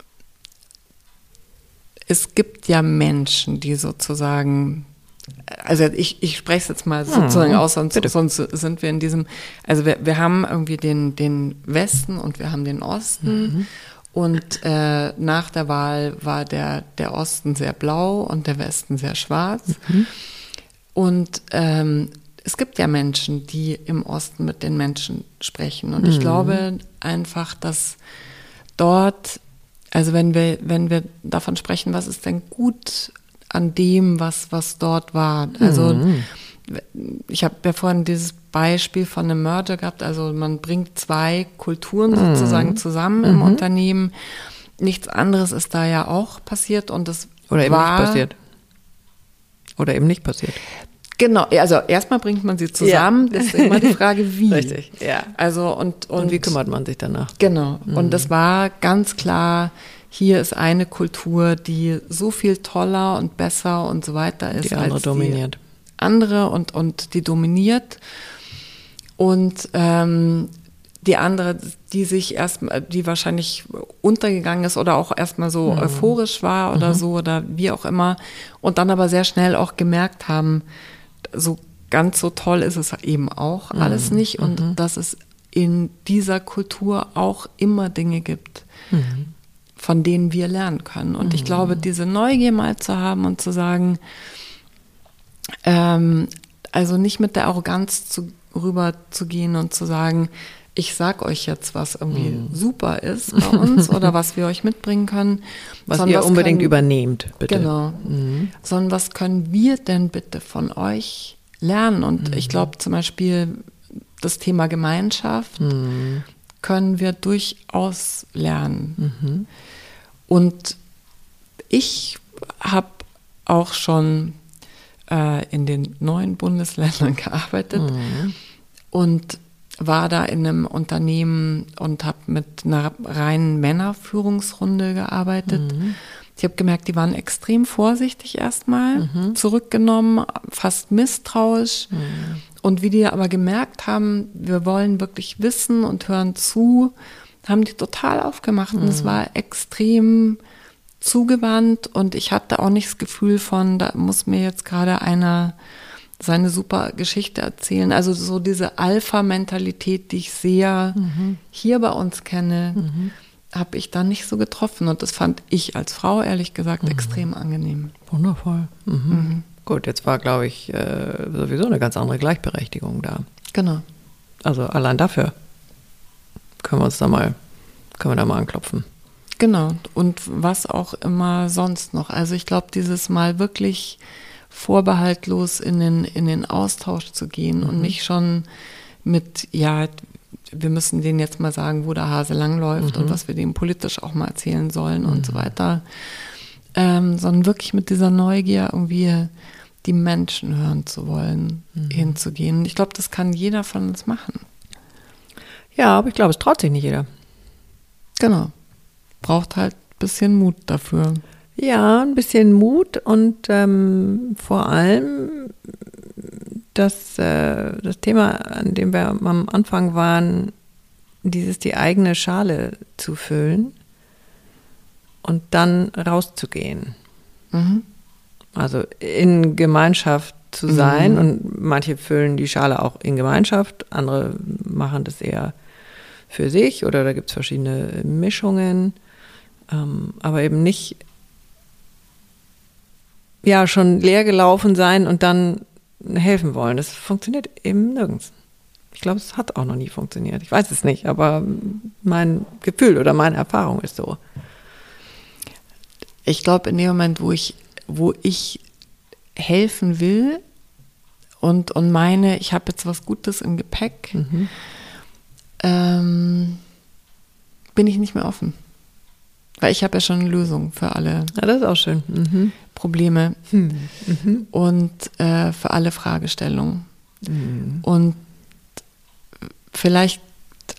es gibt ja Menschen, die sozusagen, also ich, ich spreche es jetzt mal sozusagen hm, aus, sonst, bitte. sonst sind wir in diesem, also wir, wir haben irgendwie den, den Westen und wir haben den Osten Mhm. und äh, nach der Wahl war der, der Osten sehr blau und der Westen sehr schwarz. Mhm. Und ähm, es gibt ja Menschen, die im Osten mit den Menschen sprechen. Und ich Mhm. glaube einfach, dass dort, also wenn wir, wenn wir davon sprechen, was ist denn gut an dem, was, was dort war. Also Mhm. ich habe ja vorhin dieses Beispiel von einem Merger gehabt, also man bringt zwei Kulturen Mhm. sozusagen zusammen im Mhm. Unternehmen. Nichts anderes ist da ja auch passiert und das Oder eben war, nicht passiert. Oder eben nicht passiert. Genau, also erstmal bringt man sie zusammen, Ja. das ist immer die Frage, wie. Richtig, ja. Also und, und, Und wie kümmert man sich danach? Genau, Mhm. und das war ganz klar, hier ist eine Kultur, die so viel toller und besser und so weiter ist Die andere als dominiert. die andere und, und die dominiert. Und ähm, die andere, die sich erstmal, die wahrscheinlich untergegangen ist oder auch erstmal so Mhm. euphorisch war oder Mhm. so oder wie auch immer und dann aber sehr schnell auch gemerkt haben, so ganz so toll ist es eben auch Mhm. alles nicht und Mhm. dass es in dieser Kultur auch immer Dinge gibt, Mhm. von denen wir lernen können. Und ich glaube, diese Neugier mal zu haben und zu sagen, ähm, also nicht mit der Arroganz zu, rüber zu gehen und zu sagen, ich sag euch jetzt, was irgendwie Mhm. super ist bei uns oder was wir euch mitbringen können. Was sondern ihr unbedingt können, übernehmt, bitte. Genau. Mhm. Sondern was können wir denn bitte von euch lernen? Und Mhm. ich glaube zum Beispiel das Thema Gemeinschaft Mhm. können wir durchaus lernen. Mhm. Und ich habe auch schon äh, in den neuen Bundesländern gearbeitet Mhm. und war da in einem Unternehmen und habe mit einer reinen Männerführungsrunde gearbeitet. Mhm. Ich habe gemerkt, die waren extrem vorsichtig erstmal, Mhm. zurückgenommen, fast misstrauisch. Mhm. Und wie die aber gemerkt haben, wir wollen wirklich wissen und hören zu, haben die total aufgemacht. Und es war extrem zugewandt und ich hatte auch nicht das Gefühl von, da muss mir jetzt gerade einer seine super Geschichte erzählen. Also so diese Alpha-Mentalität, die ich sehr Mhm. hier bei uns kenne, Mhm. habe ich da nicht so getroffen. Und das fand ich als Frau, ehrlich gesagt, Mhm. extrem angenehm. Wundervoll. Mhm. Mhm. Gut, jetzt war, glaube ich, äh, sowieso eine ganz andere Gleichberechtigung da. Genau. Also allein dafür können wir uns da mal, können wir da mal anklopfen. Genau. Und was auch immer sonst noch. Also ich glaube, dieses Mal wirklich vorbehaltlos in den, in den Austausch zu gehen Mhm. und nicht schon mit, ja, wir müssen denen jetzt mal sagen, wo der Hase langläuft Mhm. und was wir denen politisch auch mal erzählen sollen Mhm. und so weiter, ähm, sondern wirklich mit dieser Neugier irgendwie die Menschen hören zu wollen, Mhm. hinzugehen. Ich glaube, das kann jeder von uns machen. Ja, aber ich glaube, es traut sich nicht jeder. Genau. Braucht halt ein bisschen Mut dafür. Ja, ein bisschen Mut und ähm, vor allem das, äh, das Thema, an dem wir am Anfang waren, dieses die eigene Schale zu füllen und dann rauszugehen. Mhm. Also in Gemeinschaft zu sein mhm. und manche füllen die Schale auch in Gemeinschaft, andere machen das eher für sich oder da gibt es verschiedene Mischungen, ähm, aber eben nicht ja schon leer gelaufen sein und dann helfen wollen. Das funktioniert eben nirgends. Ich glaube, es hat auch noch nie funktioniert. Ich weiß es nicht, aber mein Gefühl oder meine Erfahrung ist so. Ich glaube, in dem Moment, wo ich, wo ich helfen will und, und meine, ich habe jetzt was Gutes im Gepäck, mhm. ähm, bin ich nicht mehr offen. Weil ich habe ja schon eine Lösung für alle ja, das ist auch schön. Mhm. Probleme hm. mhm. und äh, für alle Fragestellungen. Mhm. Und vielleicht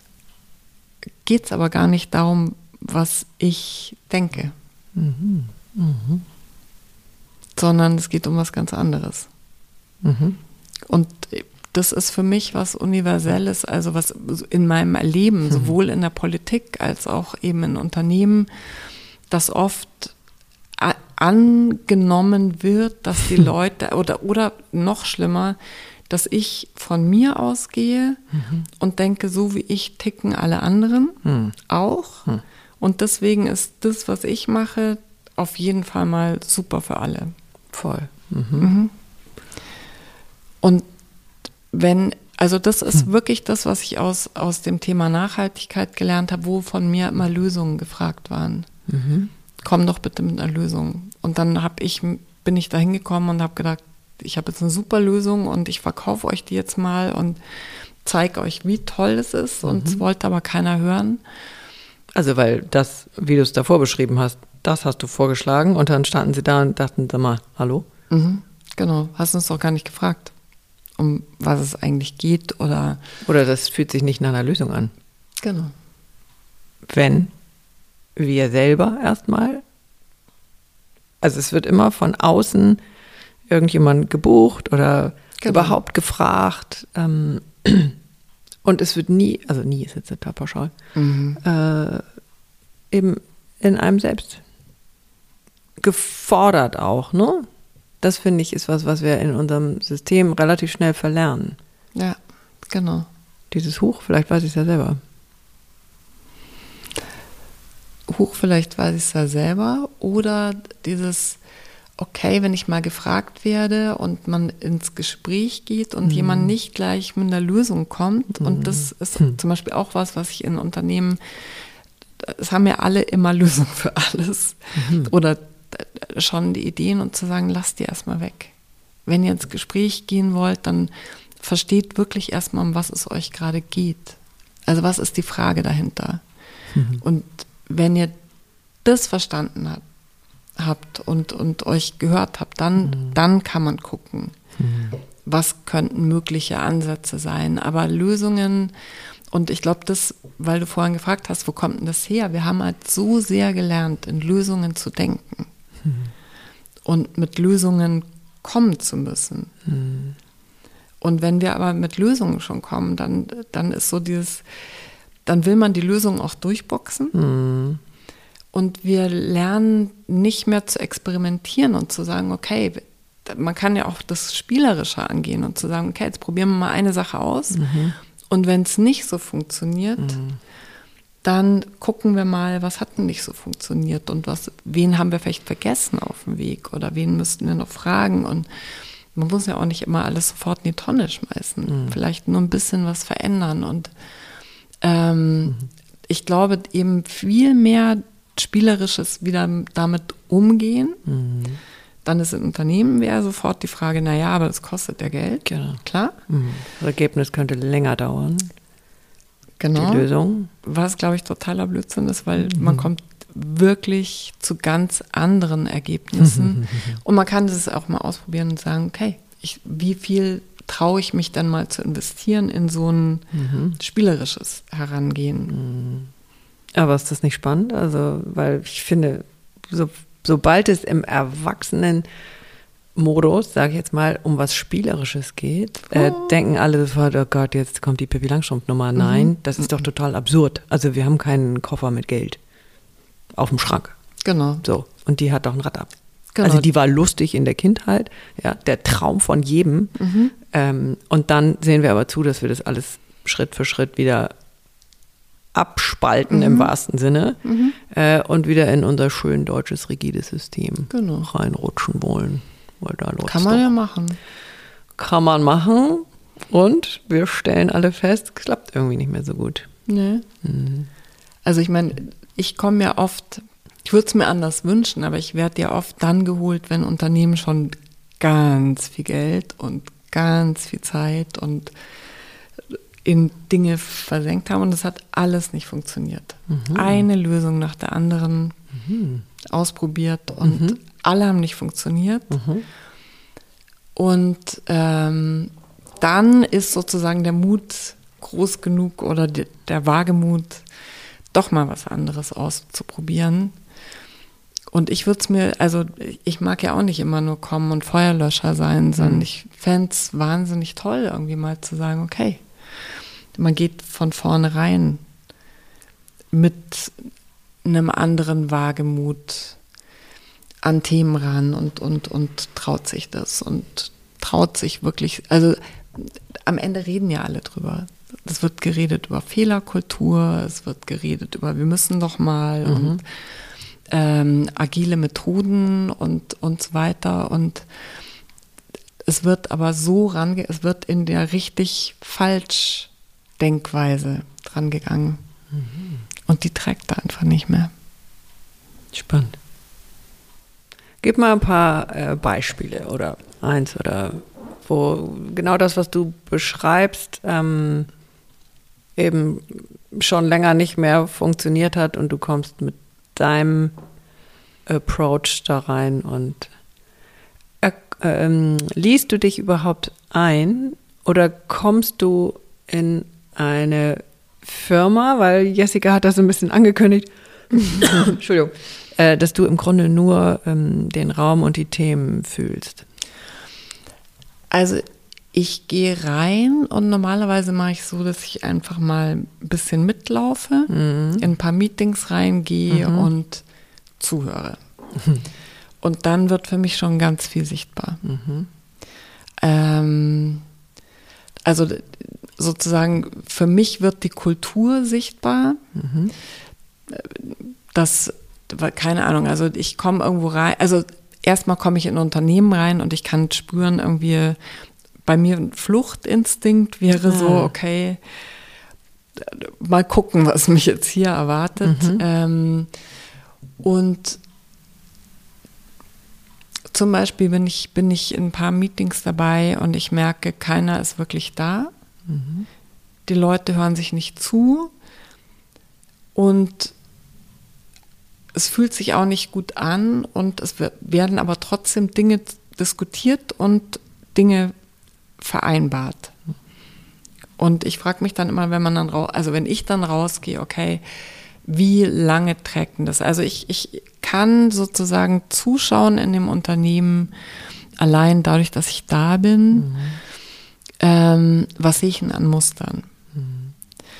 geht es aber gar nicht darum, was ich denke, mhm. Mhm. sondern es geht um was ganz anderes. Mhm. Und das ist für mich was Universelles, also was in meinem Erleben, mhm. sowohl in der Politik als auch eben in Unternehmen, dass oft a- angenommen wird, dass die Leute, oder, oder noch schlimmer, dass ich von mir ausgehe mhm. und denke, so wie ich ticken alle anderen mhm. auch. Mhm. Und deswegen ist das, was ich mache, auf jeden Fall mal super für alle. Voll. Mhm. Mhm. Und wenn, also das ist mhm. wirklich das, was ich aus, aus dem Thema Nachhaltigkeit gelernt habe, wo von mir immer Lösungen gefragt waren. Mhm. Komm doch bitte mit einer Lösung. Und dann hab ich, bin ich da hingekommen und habe gedacht, ich habe jetzt eine super Lösung und ich verkaufe euch die jetzt mal und zeige euch, wie toll es ist. Mhm. Und es wollte aber keiner hören. Also weil das, wie du es davor beschrieben hast, das hast du vorgeschlagen und dann standen sie da und dachten, sag mal, hallo? Mhm, genau, hast uns doch gar nicht gefragt, um was es eigentlich geht oder... Oder das fühlt sich nicht nach einer Lösung an. Genau. Wenn wir selber erstmal, also es wird immer von außen irgendjemand gebucht oder genau. überhaupt gefragt ähm, und es wird nie, also nie ist jetzt total pauschal, mhm. äh, eben in einem selbst gefordert auch, ne? Das finde ich ist was, was wir in unserem System relativ schnell verlernen. Ja, genau. Dieses Huch, vielleicht weiß ich es ja selber. Huch, vielleicht weiß ich es ja selber oder dieses, okay, wenn ich mal gefragt werde und man ins Gespräch geht und mhm. jemand nicht gleich mit einer Lösung kommt mhm. und das ist mhm. zum Beispiel auch was, was ich in Unternehmen, es haben ja alle immer Lösungen für alles mhm. oder schon die Ideen und zu sagen, lasst die erstmal weg. Wenn ihr ins Gespräch gehen wollt, dann versteht wirklich erstmal, um was es euch gerade geht. Also was ist die Frage dahinter? Mhm. Und wenn ihr das verstanden habt, habt und, und euch gehört habt, dann, mhm. dann kann man gucken, mhm. was könnten mögliche Ansätze sein. Aber Lösungen, und ich glaube, das, weil du vorhin gefragt hast, wo kommt denn das her? Wir haben halt so sehr gelernt, in Lösungen zu denken mhm. und mit Lösungen kommen zu müssen. Mhm. Und wenn wir aber mit Lösungen schon kommen, dann, dann ist so dieses, dann will man die Lösung auch durchboxen. Mhm. Und wir lernen nicht mehr zu experimentieren und zu sagen, okay, man kann ja auch das Spielerische angehen und zu sagen, okay, jetzt probieren wir mal eine Sache aus. Mhm. Und wenn es nicht so funktioniert, mhm. dann gucken wir mal, was hat denn nicht so funktioniert und was, wen haben wir vielleicht vergessen auf dem Weg oder wen müssten wir noch fragen. Und man muss ja auch nicht immer alles sofort in die Tonne schmeißen. Mhm. Vielleicht nur ein bisschen was verändern. Und ähm, mhm. ich glaube eben viel mehr Spielerisches wieder damit umgehen. Mhm. Dann ist im Unternehmen wäre sofort die Frage, naja, aber das kostet ja Geld. Genau. Klar. Mhm. Das Ergebnis könnte länger dauern. Genau. Die Lösung. Was, glaube ich, totaler Blödsinn ist, weil mhm. man kommt wirklich zu ganz anderen Ergebnissen. Mhm. Und man kann das auch mal ausprobieren und sagen, okay, ich, wie viel traue ich mich dann mal zu investieren in so ein mhm. spielerisches Herangehen. Mhm. Aber ist das nicht spannend? Also, weil ich finde, so, sobald es im Erwachsenen-Modus, sage ich jetzt mal, um was Spielerisches geht, oh. äh, denken alle sofort, oh Gott, jetzt kommt die Pippi Langstrumpf-Nummer. Nein, mhm. das ist doch total absurd. Also wir haben keinen Koffer mit Geld auf dem Schrank. Genau. So, und die hat doch ein Rad ab. Genau. Also die war lustig in der Kindheit, ja, der Traum von jedem. Mhm. Ähm, und dann sehen wir aber zu, dass wir das alles Schritt für Schritt wieder abspalten, mhm. im wahrsten Sinne, mhm. äh, und wieder in unser schön deutsches rigides System genau. reinrutschen wollen. Weil da Kann man doch. ja machen. Kann man machen und wir stellen alle fest, es klappt irgendwie nicht mehr so gut. Nee. Mhm. Also ich meine, ich komme ja oft, ich würde es mir anders wünschen, aber ich werde ja oft dann geholt, wenn Unternehmen schon ganz viel Geld und ganz viel Zeit und in Dinge versenkt haben und das hat alles nicht funktioniert. Mhm. Eine Lösung nach der anderen mhm. ausprobiert und mhm. alle haben nicht funktioniert. Mhm. Und ähm, dann ist sozusagen der Mut groß genug oder die, der Wagemut, doch mal was anderes auszuprobieren. Und ich würde es mir, also ich mag ja auch nicht immer nur kommen und Feuerlöscher sein, sondern mhm. ich fände es wahnsinnig toll, irgendwie mal zu sagen, okay, man geht von vornherein mit einem anderen Wagemut an Themen ran und, und, und traut sich das und traut sich wirklich, also am Ende reden ja alle drüber. Es wird geredet über Fehlerkultur, es wird geredet über wir müssen doch mal mhm. und ähm, agile Methoden und, und so weiter und es wird aber so range, es wird in der richtig falsch Denkweise dran gegangen. Mhm. Und die trägt da einfach nicht mehr. Spannend. Gib mal ein paar äh, Beispiele oder eins oder wo genau das, was du beschreibst, ähm, eben schon länger nicht mehr funktioniert hat und du kommst mit deinem Approach da rein und äh, ähm, liest du dich überhaupt ein oder kommst du in eine Firma, weil Jessica hat das so ein bisschen angekündigt, Entschuldigung, äh, dass du im Grunde nur ähm, den Raum und die Themen fühlst. Also ich gehe rein und normalerweise mache ich so, dass ich einfach mal ein bisschen mitlaufe, mhm. in ein paar Meetings reingehe mhm. und zuhöre. Mhm. Und dann wird für mich schon ganz viel sichtbar. Mhm. Ähm, also sozusagen, für mich wird die Kultur sichtbar. Mhm. Das, keine Ahnung, also ich komme irgendwo rein, also erstmal komme ich in ein Unternehmen rein und ich kann spüren, irgendwie bei mir ein Fluchtinstinkt wäre ah. so, okay, mal gucken, was mich jetzt hier erwartet. Mhm. Ähm, und zum Beispiel bin ich, bin ich in ein paar Meetings dabei und ich merke, keiner ist wirklich da. Mhm. Die Leute hören sich nicht zu und es fühlt sich auch nicht gut an und es werden aber trotzdem Dinge diskutiert und Dinge vereinbart. Und ich frage mich dann immer, wenn man dann raus, also wenn ich dann rausgehe, okay, wie lange trägt denn das? Also ich, ich kann sozusagen zuschauen in dem Unternehmen, allein dadurch, dass ich da bin, mhm. ähm, was sehe ich denn an Mustern? Mhm.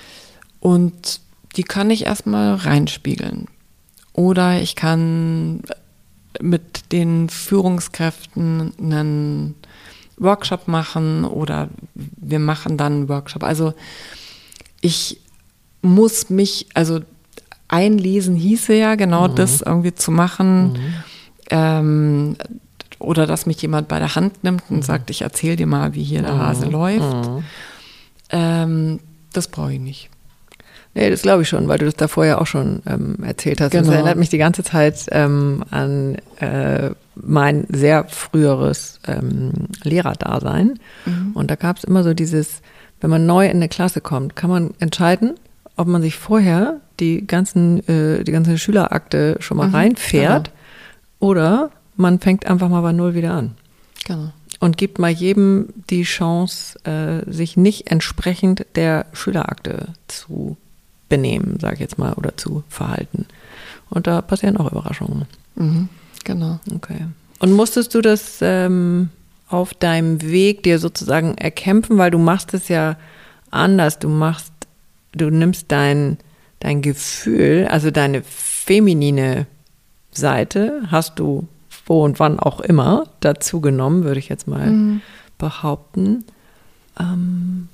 Und die kann ich erstmal reinspiegeln. Oder ich kann mit den Führungskräften einen Workshop machen oder wir machen dann einen Workshop. Also ich muss mich, also einlesen hieße ja genau mhm. das irgendwie zu machen. Mhm. Ähm, oder dass mich jemand bei der Hand nimmt und mhm. sagt, ich erzähle dir mal, wie hier der Hase mhm. läuft. Mhm. Ähm, das brauche ich nicht. Nee, das glaube ich schon, weil du das davor ja auch schon ähm, erzählt hast. Genau. Das erinnert mich die ganze Zeit ähm, an äh, mein sehr früheres ähm, Lehrerdasein. Mhm. Und da gab es immer so dieses, wenn man neu in eine Klasse kommt, kann man entscheiden, ob man sich vorher die ganzen, äh, die ganze Schülerakte schon mal mhm, reinfährt genau. oder man fängt einfach mal bei Null wieder an. Genau. Und gibt mal jedem die Chance, äh, sich nicht entsprechend der Schülerakte zu benehmen, sage ich jetzt mal, oder zu verhalten. Und da passieren auch Überraschungen. Mhm, genau. Okay. Und musstest du das ähm, auf deinem Weg dir sozusagen erkämpfen, weil du machst es ja anders. Du machst, du nimmst dein, dein Gefühl, also deine feminine Seite, hast du wo und wann auch immer dazu genommen, würde ich jetzt mal mhm. behaupten. Ähm,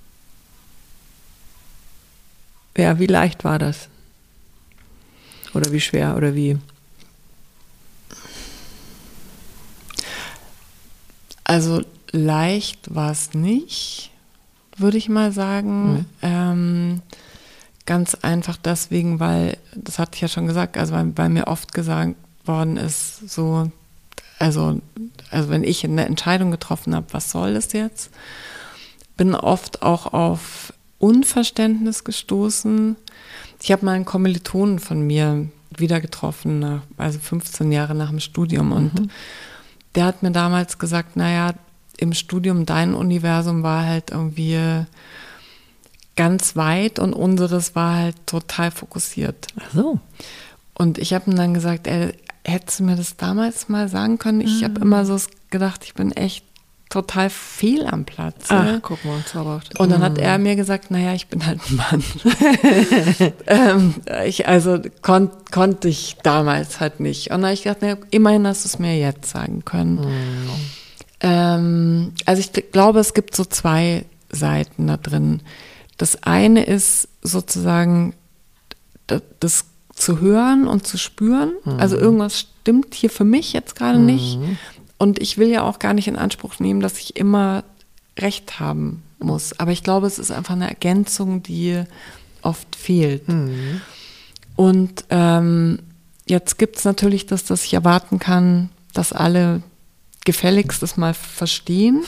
ja, wie leicht war das? Oder wie schwer oder wie? Also leicht war es nicht, würde ich mal sagen. Mhm. Ähm, ganz einfach deswegen, weil, das hatte ich ja schon gesagt, also weil, weil mir oft gesagt worden ist, so, also, also wenn ich eine Entscheidung getroffen habe, was soll das jetzt, bin oft auch auf Unverständnis gestoßen. Ich habe mal einen Kommilitonen von mir wieder getroffen, nach, also fünfzehn Jahre nach dem Studium, und mhm. der hat mir damals gesagt, naja, im Studium, dein Universum war halt irgendwie ganz weit und unseres war halt total fokussiert. Ach so. Und ich habe ihm dann gesagt, ey, hättest du mir das damals mal sagen können? Ich mhm. habe immer so gedacht, ich bin echt total fehl am Platz. Ach, guck mal, zauberhaft. Und dann hat er mir gesagt, naja, ich bin halt ein Mann. ähm, ich, also kon, konnte ich damals halt nicht. Und dann habe ich gedacht, naja, immerhin hast du es mir jetzt sagen können. Mhm. Ähm, also ich glaube, es gibt so zwei Seiten da drin. Das eine ist sozusagen das, das zu hören und zu spüren. Mhm. Also irgendwas stimmt hier für mich jetzt gerade mhm. nicht. Und ich will ja auch gar nicht in Anspruch nehmen, dass ich immer Recht haben muss. Aber ich glaube, es ist einfach eine Ergänzung, die oft fehlt. Mhm. Und ähm, jetzt gibt es natürlich das, dass ich erwarten kann, dass alle gefälligst das mal verstehen.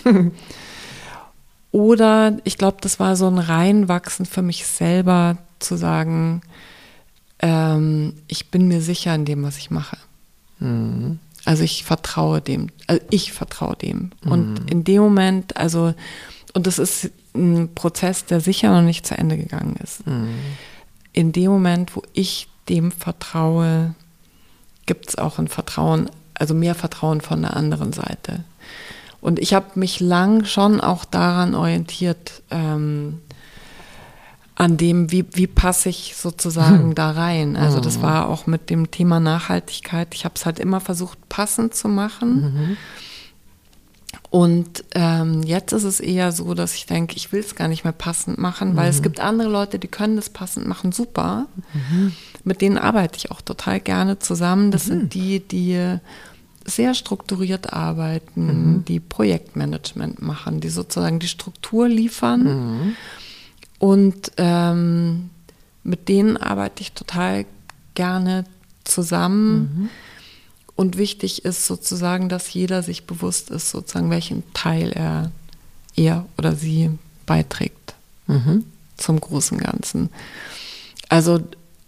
Oder ich glaube, das war so ein Reinwachsen für mich selber, zu sagen, ähm, ich bin mir sicher in dem, was ich mache. Mhm. Also ich vertraue dem, also ich vertraue dem. Mhm. Und in dem Moment, also, und das ist ein Prozess, der sicher noch nicht zu Ende gegangen ist. Mhm. In dem Moment, wo ich dem vertraue, gibt es auch ein Vertrauen, also mehr Vertrauen von der anderen Seite. Und ich habe mich lang schon auch daran orientiert, ähm, an dem, wie, wie passe ich sozusagen hm. da rein. Also das war auch mit dem Thema Nachhaltigkeit. Ich habe es halt immer versucht, passend zu machen. Mhm. Und ähm, jetzt ist es eher so, dass ich denke, ich will es gar nicht mehr passend machen, mhm. weil es gibt andere Leute, die können das passend machen, super. Mhm. Mit denen arbeite ich auch total gerne zusammen. Das mhm. sind die, die sehr strukturiert arbeiten, mhm. die Projektmanagement machen, die sozusagen die Struktur liefern. Mhm. Und ähm, mit denen arbeite ich total gerne zusammen. Mhm. Und wichtig ist sozusagen, dass jeder sich bewusst ist, sozusagen, welchen Teil er, er oder sie beiträgt mhm. zum großen Ganzen. Also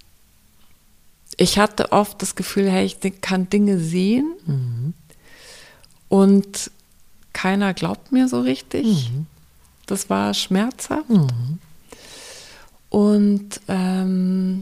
ich hatte oft das Gefühl, hey, ich kann Dinge sehen mhm. und keiner glaubt mir so richtig. Mhm. Das war schmerzhaft. Mhm. Und ähm,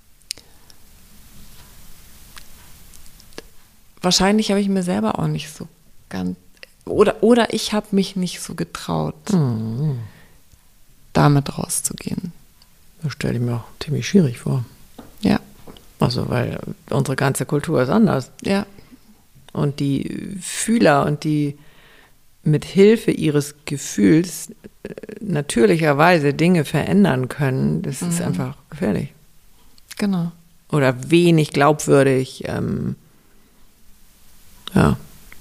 wahrscheinlich habe ich mir selber auch nicht so ganz, oder, oder ich habe mich nicht so getraut, mhm. damit rauszugehen. Das stelle ich mir auch ziemlich schwierig vor. Ja. Also, weil unsere ganze Kultur ist anders. Ja. Und die Fühler und die mit Hilfe ihres Gefühls natürlicherweise Dinge verändern können, das mhm. ist einfach gefährlich. Genau. Oder wenig glaubwürdig. Ähm, ja.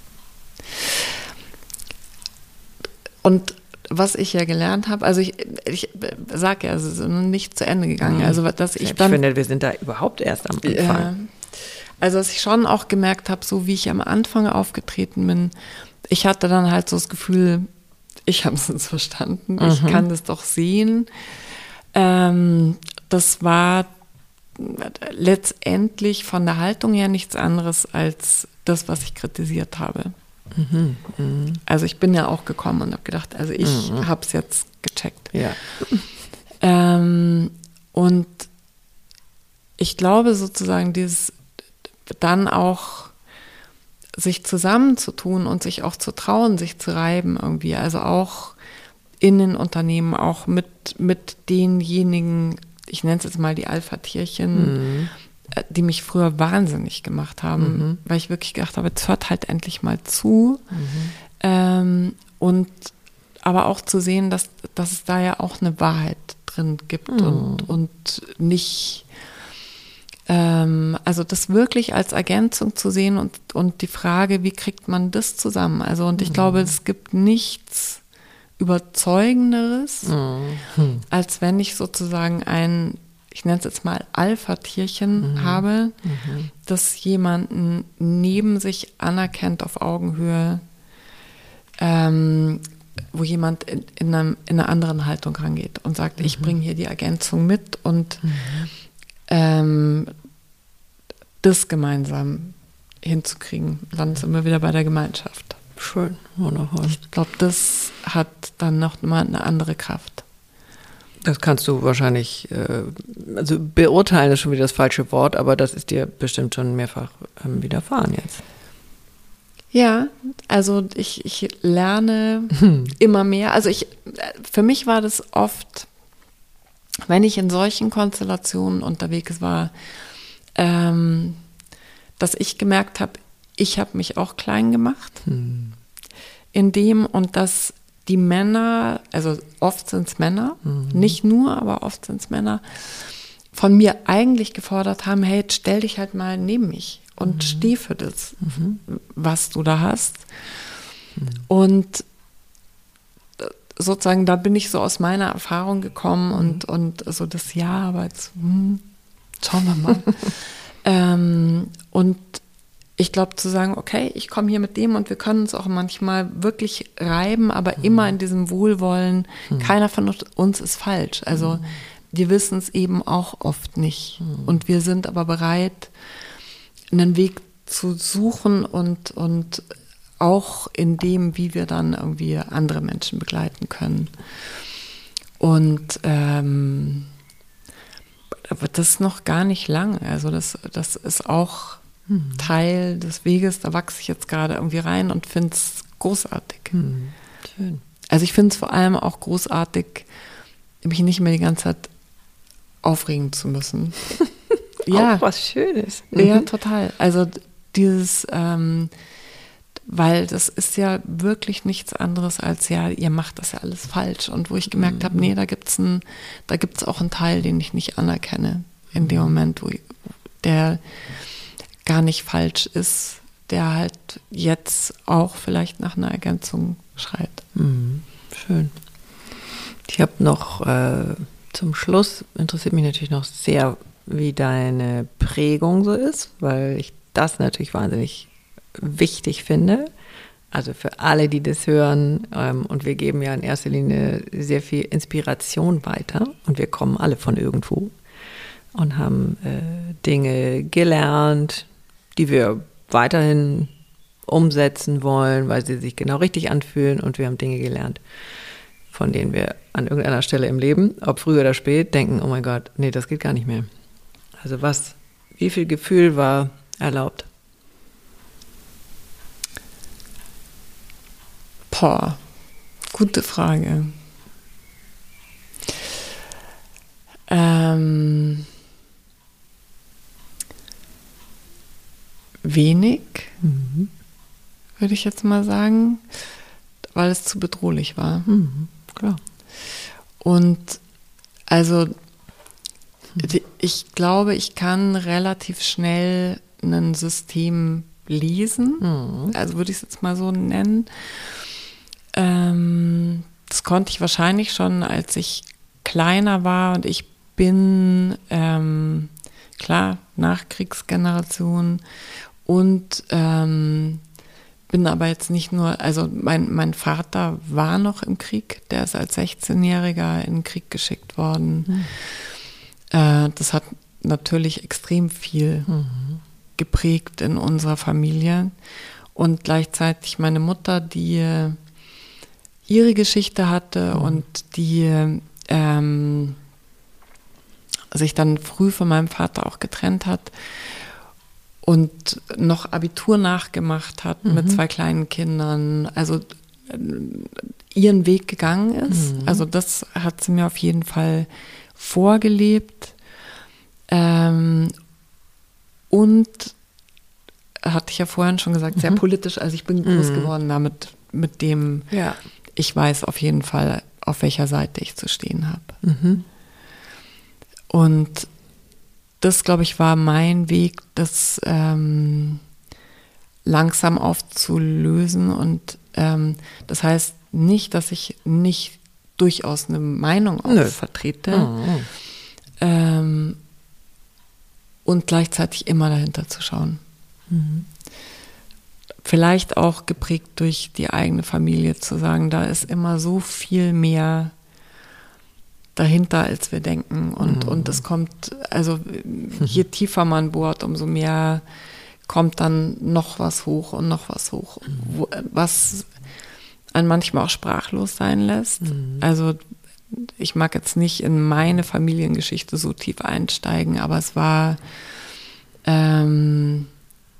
Und was ich ja gelernt habe, also ich, ich sage ja, es ist nicht zu Ende gegangen. Mhm. Also dass ich, ich dann, finde, wir sind da überhaupt erst am Anfang. Äh, also dass ich schon auch gemerkt habe, so wie ich am Anfang aufgetreten bin, ich hatte dann halt so das Gefühl, ich habe es jetzt verstanden, mhm. ich kann das doch sehen. Ähm, das war letztendlich von der Haltung her nichts anderes als das, was ich kritisiert habe. Mhm. Mhm. Also ich bin ja auch gekommen und habe gedacht, also ich mhm. habe es jetzt gecheckt. Ja. Ähm, und ich glaube sozusagen, dieses dann auch sich zusammenzutun und sich auch zu trauen, sich zu reiben irgendwie. Also auch in den Unternehmen, auch mit, mit denjenigen, ich nenne es jetzt mal die Alpha-Tierchen, mhm. die mich früher wahnsinnig gemacht haben, mhm. weil ich wirklich gedacht habe, jetzt hört halt endlich mal zu. Mhm. Ähm, und aber auch zu sehen, dass, dass es da ja auch eine Wahrheit drin gibt mhm. und, und nicht, ähm, also das wirklich als Ergänzung zu sehen und, und die Frage, wie kriegt man das zusammen? Also und ich mhm. glaube, es gibt nichts Überzeugenderes, mhm. als wenn ich sozusagen ein, ich nenne es jetzt mal Alpha-Tierchen mhm. habe, mhm. das jemanden neben sich anerkennt auf Augenhöhe, ähm, wo jemand in, in, einem, in einer anderen Haltung rangeht und sagt, mhm. ich bringe hier die Ergänzung mit und mhm. ähm, das gemeinsam hinzukriegen. Dann sind wir wieder bei der Gemeinschaft. Schön, wundervoll. Ich glaube, das hat dann noch mal eine andere Kraft. Das kannst du wahrscheinlich, äh, also beurteilen ist schon wieder das falsche Wort, aber das ist dir bestimmt schon mehrfach ähm, widerfahren jetzt. Ja, also ich, ich lerne hm. immer mehr. Also ich, für mich war das oft, wenn ich in solchen Konstellationen unterwegs war, ähm, dass ich gemerkt habe, ich habe mich auch klein gemacht. Hm. In dem und dass die Männer, also oft sind es Männer, mhm. nicht nur, aber oft sind es Männer, von mir eigentlich gefordert haben, hey, jetzt stell dich halt mal neben mich und mhm. steh für das, mhm. was du da hast. Mhm. Und sozusagen, da bin ich so aus meiner Erfahrung gekommen mhm. und, und so das Ja, aber jetzt hm, schauen wir mal. ähm, und ich glaube, zu sagen, okay, ich komme hier mit dem und wir können uns auch manchmal wirklich reiben, aber mhm. immer in diesem Wohlwollen, mhm. keiner von uns ist falsch. Also mhm. wir wissen es eben auch oft nicht. Mhm. Und wir sind aber bereit, einen Weg zu suchen und, und auch in dem, wie wir dann irgendwie andere Menschen begleiten können. Und ähm, das ist noch gar nicht lang. Also das, das ist auch Hm. Teil des Weges, da wachse ich jetzt gerade irgendwie rein und finde es großartig. Hm. Schön. Also ich finde es vor allem auch großartig, mich nicht mehr die ganze Zeit aufregen zu müssen. Ja. Auch was Schönes. Ja, total. Also dieses, ähm, weil das ist ja wirklich nichts anderes als, ja, ihr macht das ja alles falsch. Und wo ich gemerkt mhm. habe, nee, da gibt's ein, da gibt's auch einen Teil, den ich nicht anerkenne in dem Moment, wo ich, der gar nicht falsch ist, der halt jetzt auch vielleicht nach einer Ergänzung schreit. Mhm. Schön. Ich habe noch äh, zum Schluss, interessiert mich natürlich noch sehr, wie deine Prägung so ist, weil ich das natürlich wahnsinnig wichtig finde. Also für alle, die das hören, ähm, und wir geben ja in erster Linie sehr viel Inspiration weiter und wir kommen alle von irgendwo und haben äh, Dinge gelernt, die wir weiterhin umsetzen wollen, weil sie sich genau richtig anfühlen und wir haben Dinge gelernt, von denen wir an irgendeiner Stelle im Leben, ob früh oder spät, denken, oh mein Gott, nee, das geht gar nicht mehr. Also was, wie viel Gefühl war erlaubt? Boah, gute Frage. Ähm... Wenig, mhm. würde ich jetzt mal sagen, weil es zu bedrohlich war. Mhm, klar. Und also mhm. ich glaube, ich kann relativ schnell ein System lesen, mhm. also würde ich es jetzt mal so nennen. Ähm, das konnte ich wahrscheinlich schon, als ich kleiner war und ich bin, ähm, klar, Nachkriegsgeneration. Und ähm, bin aber jetzt nicht nur, also mein, mein Vater war noch im Krieg, der ist als sechzehnjähriger in den Krieg geschickt worden. Mhm. Äh, das hat natürlich extrem viel mhm. geprägt in unserer Familie. Und gleichzeitig meine Mutter, die ihre Geschichte hatte mhm. und die ähm, sich dann früh von meinem Vater auch getrennt hat. Und noch Abitur nachgemacht hat mhm. mit zwei kleinen Kindern, also äh, ihren Weg gegangen ist. Mhm. Also das hat sie mir auf jeden Fall vorgelebt. Ähm, und hatte ich ja vorhin schon gesagt, sehr mhm. politisch. Also ich bin groß mhm. geworden damit, mit dem, ja. ich weiß auf jeden Fall, auf welcher Seite ich zu stehen habe. Mhm. Und das, glaube ich, war mein Weg, das ähm, langsam aufzulösen. Und ähm, das heißt nicht, dass ich nicht durchaus eine Meinung auch Nö. vertrete. Mhm. Ähm, und gleichzeitig immer dahinter zu schauen. Mhm. Vielleicht auch geprägt durch die eigene Familie, zu sagen, da ist immer so viel mehr dahinter, als wir denken. Und, mhm. und es kommt, also je tiefer man bohrt, umso mehr kommt dann noch was hoch und noch was hoch, wo, was einen manchmal auch sprachlos sein lässt. Mhm. Also ich mag jetzt nicht in meine Familiengeschichte so tief einsteigen, aber es war, ähm,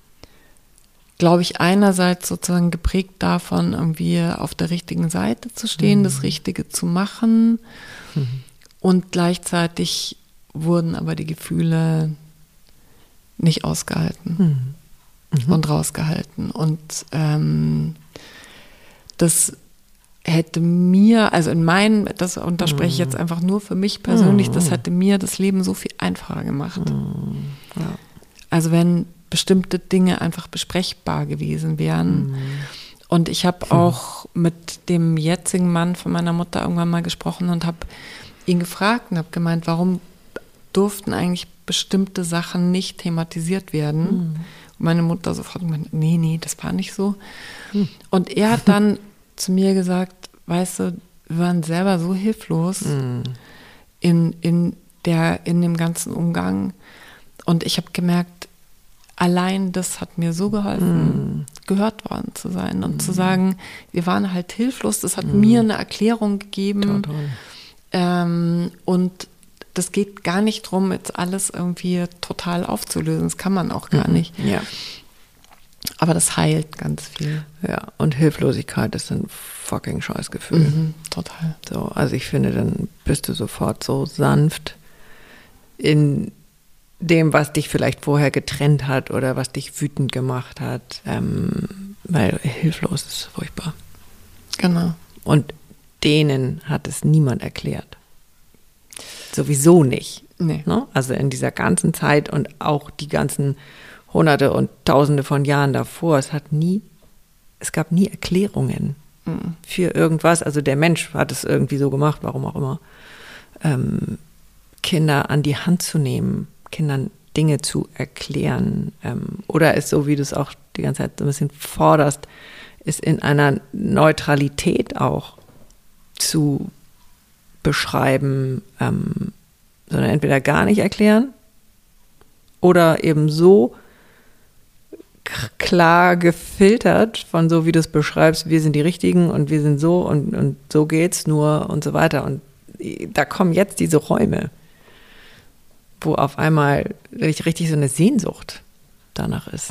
glaube ich, einerseits sozusagen geprägt davon, irgendwie auf der richtigen Seite zu stehen, mhm. das Richtige zu machen. Mhm. Und gleichzeitig wurden aber die Gefühle nicht ausgehalten mhm. Mhm. und rausgehalten. Und ähm, das hätte mir, also in meinen, das, und da spreche ich jetzt einfach nur für mich persönlich, das hätte mir das Leben so viel einfacher gemacht. Mhm. Ja. Also wenn bestimmte Dinge einfach besprechbar gewesen wären. Mhm. Und ich habe auch mit dem jetzigen Mann von meiner Mutter irgendwann mal gesprochen und habe ihn gefragt und habe gemeint, warum durften eigentlich bestimmte Sachen nicht thematisiert werden? Mhm. Und meine Mutter sofort gemeint, nee, nee, das war nicht so. Mhm. Und er hat dann zu mir gesagt, weißt du, wir waren selber so hilflos mhm. in, in, der, in dem ganzen Umgang. Und ich habe gemerkt, allein das hat mir so geholfen, mm. gehört worden zu sein und mm. zu sagen, wir waren halt hilflos. Das hat mm. mir eine Erklärung gegeben. Ähm, und das geht gar nicht darum, jetzt alles irgendwie total aufzulösen. Das kann man auch gar mm. nicht. Ja. Aber das heilt ganz viel. Ja, und Hilflosigkeit ist ein fucking Scheißgefühl. Mhm, total. So, also ich finde, dann bist du sofort so sanft in dem, was dich vielleicht vorher getrennt hat oder was dich wütend gemacht hat, ähm, weil hilflos ist furchtbar. Genau. Und denen hat es niemand erklärt. Sowieso nicht. Nee. Ne? Also in dieser ganzen Zeit und auch die ganzen Hunderte und Tausende von Jahren davor, es hat nie, es gab nie Erklärungen mhm. für irgendwas. Also der Mensch hat es irgendwie so gemacht, warum auch immer, ähm, Kinder an die Hand zu nehmen, Kindern Dinge zu erklären, ähm, oder es so, wie du es auch die ganze Zeit so ein bisschen forderst, ist in einer Neutralität auch zu beschreiben, ähm, sondern entweder gar nicht erklären oder eben so k- klar gefiltert von so, wie du es beschreibst, wir sind die Richtigen und wir sind so und, und so geht's nur und so weiter. Und da kommen jetzt diese Räume, wo auf einmal richtig so eine Sehnsucht danach ist.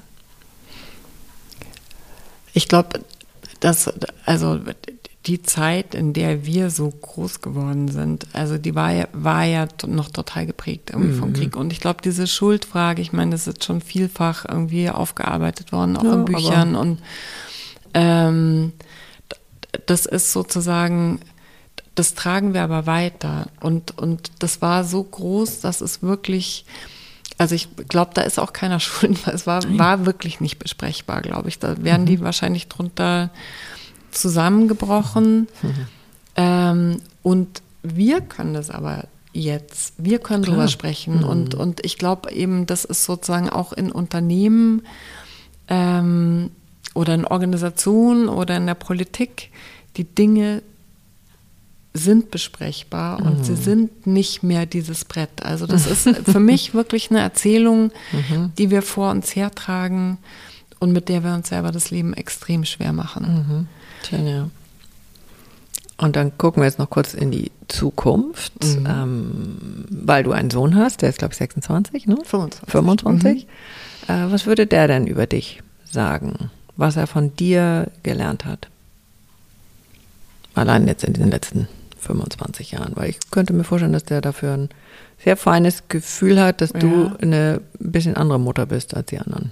Ich glaube, dass, also die Zeit, in der wir so groß geworden sind, also die war ja, war ja noch total geprägt irgendwie mhm. vom Krieg. Und ich glaube, diese Schuldfrage, ich meine, das ist schon vielfach irgendwie aufgearbeitet worden, auch ja, in Büchern. Und ähm, das ist sozusagen, das tragen wir aber weiter. Und, und das war so groß, dass es wirklich, also ich glaube, da ist auch keiner schuld, weil es war, war wirklich nicht besprechbar, glaube ich. Da wären mhm. die wahrscheinlich drunter zusammengebrochen. Mhm. Ähm, und wir können das aber jetzt. Wir können Klar. drüber sprechen. Mhm. Und, und ich glaube eben, das ist sozusagen auch in Unternehmen ähm, oder in Organisationen oder in der Politik, die Dinge sind besprechbar und mhm. sie sind nicht mehr dieses Brett. Also das ist für mich wirklich eine Erzählung, mhm. die wir vor uns hertragen und mit der wir uns selber das Leben extrem schwer machen. Mhm. Schön, ja. Und dann gucken wir jetzt noch kurz in die Zukunft, mhm. ähm, weil du einen Sohn hast, der ist, glaube ich, sechsundzwanzig, ne? fünfundzwanzig. fünfundzwanzig. Mhm. Äh, was würde der denn über dich sagen, was er von dir gelernt hat? Allein jetzt in den letzten fünfundzwanzig Jahren? Weil ich könnte mir vorstellen, dass der dafür ein sehr feines Gefühl hat, dass ja. du eine bisschen andere Mutter bist als die anderen.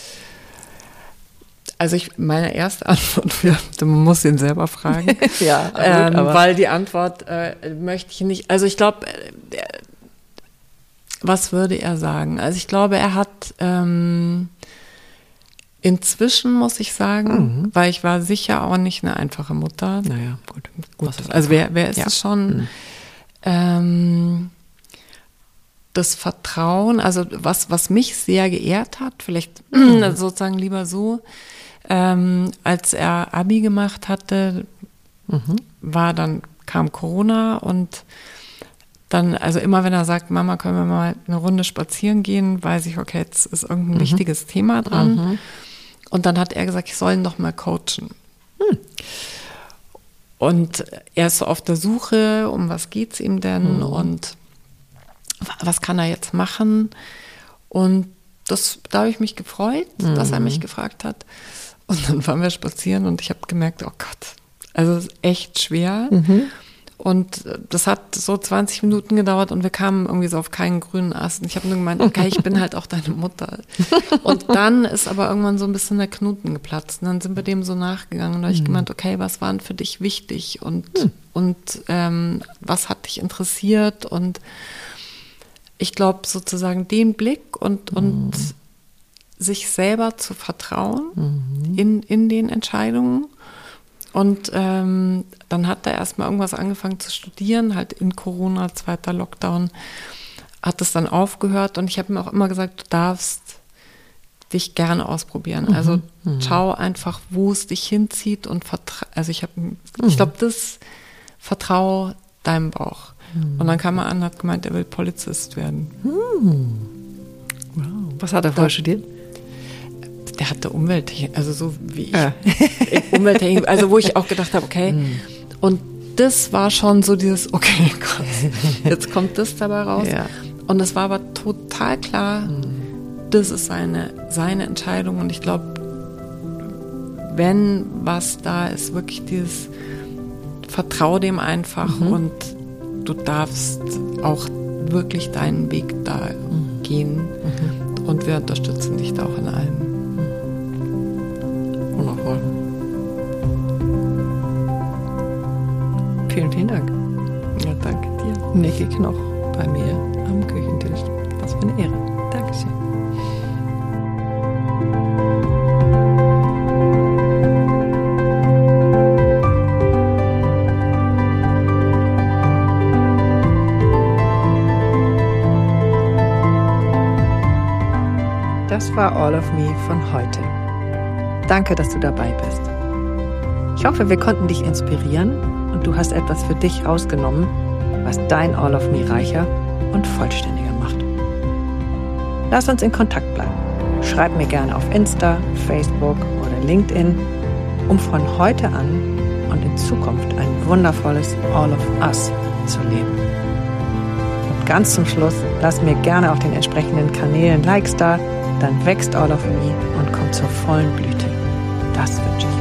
Also ich, meine erste Antwort wäre, man muss ihn selber fragen, ja, gut, ähm, weil die Antwort äh, möchte ich nicht, also ich glaube, äh, was würde er sagen? Also ich glaube, er hat ähm, inzwischen, muss ich sagen, mhm. weil ich war sicher auch nicht eine einfache Mutter. Naja, gut. gut. Also wer, wer ist ja. es schon? Mhm. Ähm, das Vertrauen, also was, was mich sehr geehrt hat, vielleicht mhm. sozusagen lieber so, ähm, als er Abi gemacht hatte, mhm. war dann, kam Corona und dann, also immer wenn er sagt, Mama, können wir mal eine Runde spazieren gehen, weiß ich, okay, jetzt ist irgendein mhm. wichtiges Thema dran. Mhm. Und dann hat er gesagt, ich soll ihn doch mal coachen. Mhm. Und er ist so auf der Suche, um was geht's ihm denn mhm. und was kann er jetzt machen? Und das, da habe ich mich gefreut, mhm. dass er mich gefragt hat. Und dann waren wir spazieren und ich habe gemerkt, oh Gott, also es ist echt schwer. Mhm. Und das hat so zwanzig Minuten gedauert und wir kamen irgendwie so auf keinen grünen Ast. Und ich habe nur gemeint, okay, ich bin halt auch deine Mutter. Und dann ist aber irgendwann so ein bisschen der Knoten geplatzt. Und dann sind wir dem so nachgegangen und da habe ich gemeint, okay, was war denn für dich wichtig? Und, mhm. und ähm, was hat dich interessiert? Und ich glaube sozusagen den Blick und, mhm. und sich selber zu vertrauen mhm. in, in den Entscheidungen. Und ähm, dann hat er erstmal irgendwas angefangen zu studieren, halt in Corona, zweiter Lockdown, hat es dann aufgehört. Und ich habe ihm auch immer gesagt, du darfst dich gerne ausprobieren. Mhm. Also mhm. schau einfach, wo es dich hinzieht und vertraue. Also ich habe, mhm. ich glaube, das vertraue deinem Bauch. Mhm. Und dann kam er an und hat gemeint, er will Polizist werden. Mhm. Wow. Was hat er vorher studiert? Der hatte Umwelttechnik, also so wie ich. Ja. Umwelttechnik, also wo ich auch gedacht habe, okay. Mhm. Und das war schon so dieses, okay, krass, jetzt kommt das dabei raus. Ja. Und es war aber total klar, mhm. das ist seine, seine Entscheidung. Und ich glaube, wenn was da ist, wirklich dieses Vertrau dem einfach mhm. und du darfst auch wirklich deinen Weg da mhm. gehen. Mhm. Und wir unterstützen dich da auch in allem. Wundervoll. Vielen, vielen Dank. Ja, danke dir. Niki Knoch bei mir am Küchentisch. Was für eine Ehre. Dankeschön. Das war All of Me von heute. Danke, dass du dabei bist. Ich hoffe, wir konnten dich inspirieren und du hast etwas für dich rausgenommen, was dein All of Me reicher und vollständiger macht. Lass uns in Kontakt bleiben. Schreib mir gerne auf Insta, Facebook oder LinkedIn, um von heute an und in Zukunft ein wundervolles All of Us zu leben. Und ganz zum Schluss, lass mir gerne auf den entsprechenden Kanälen Likes da, dann wächst All of Me und kommt zur vollen Blüte. Das wünsche ich.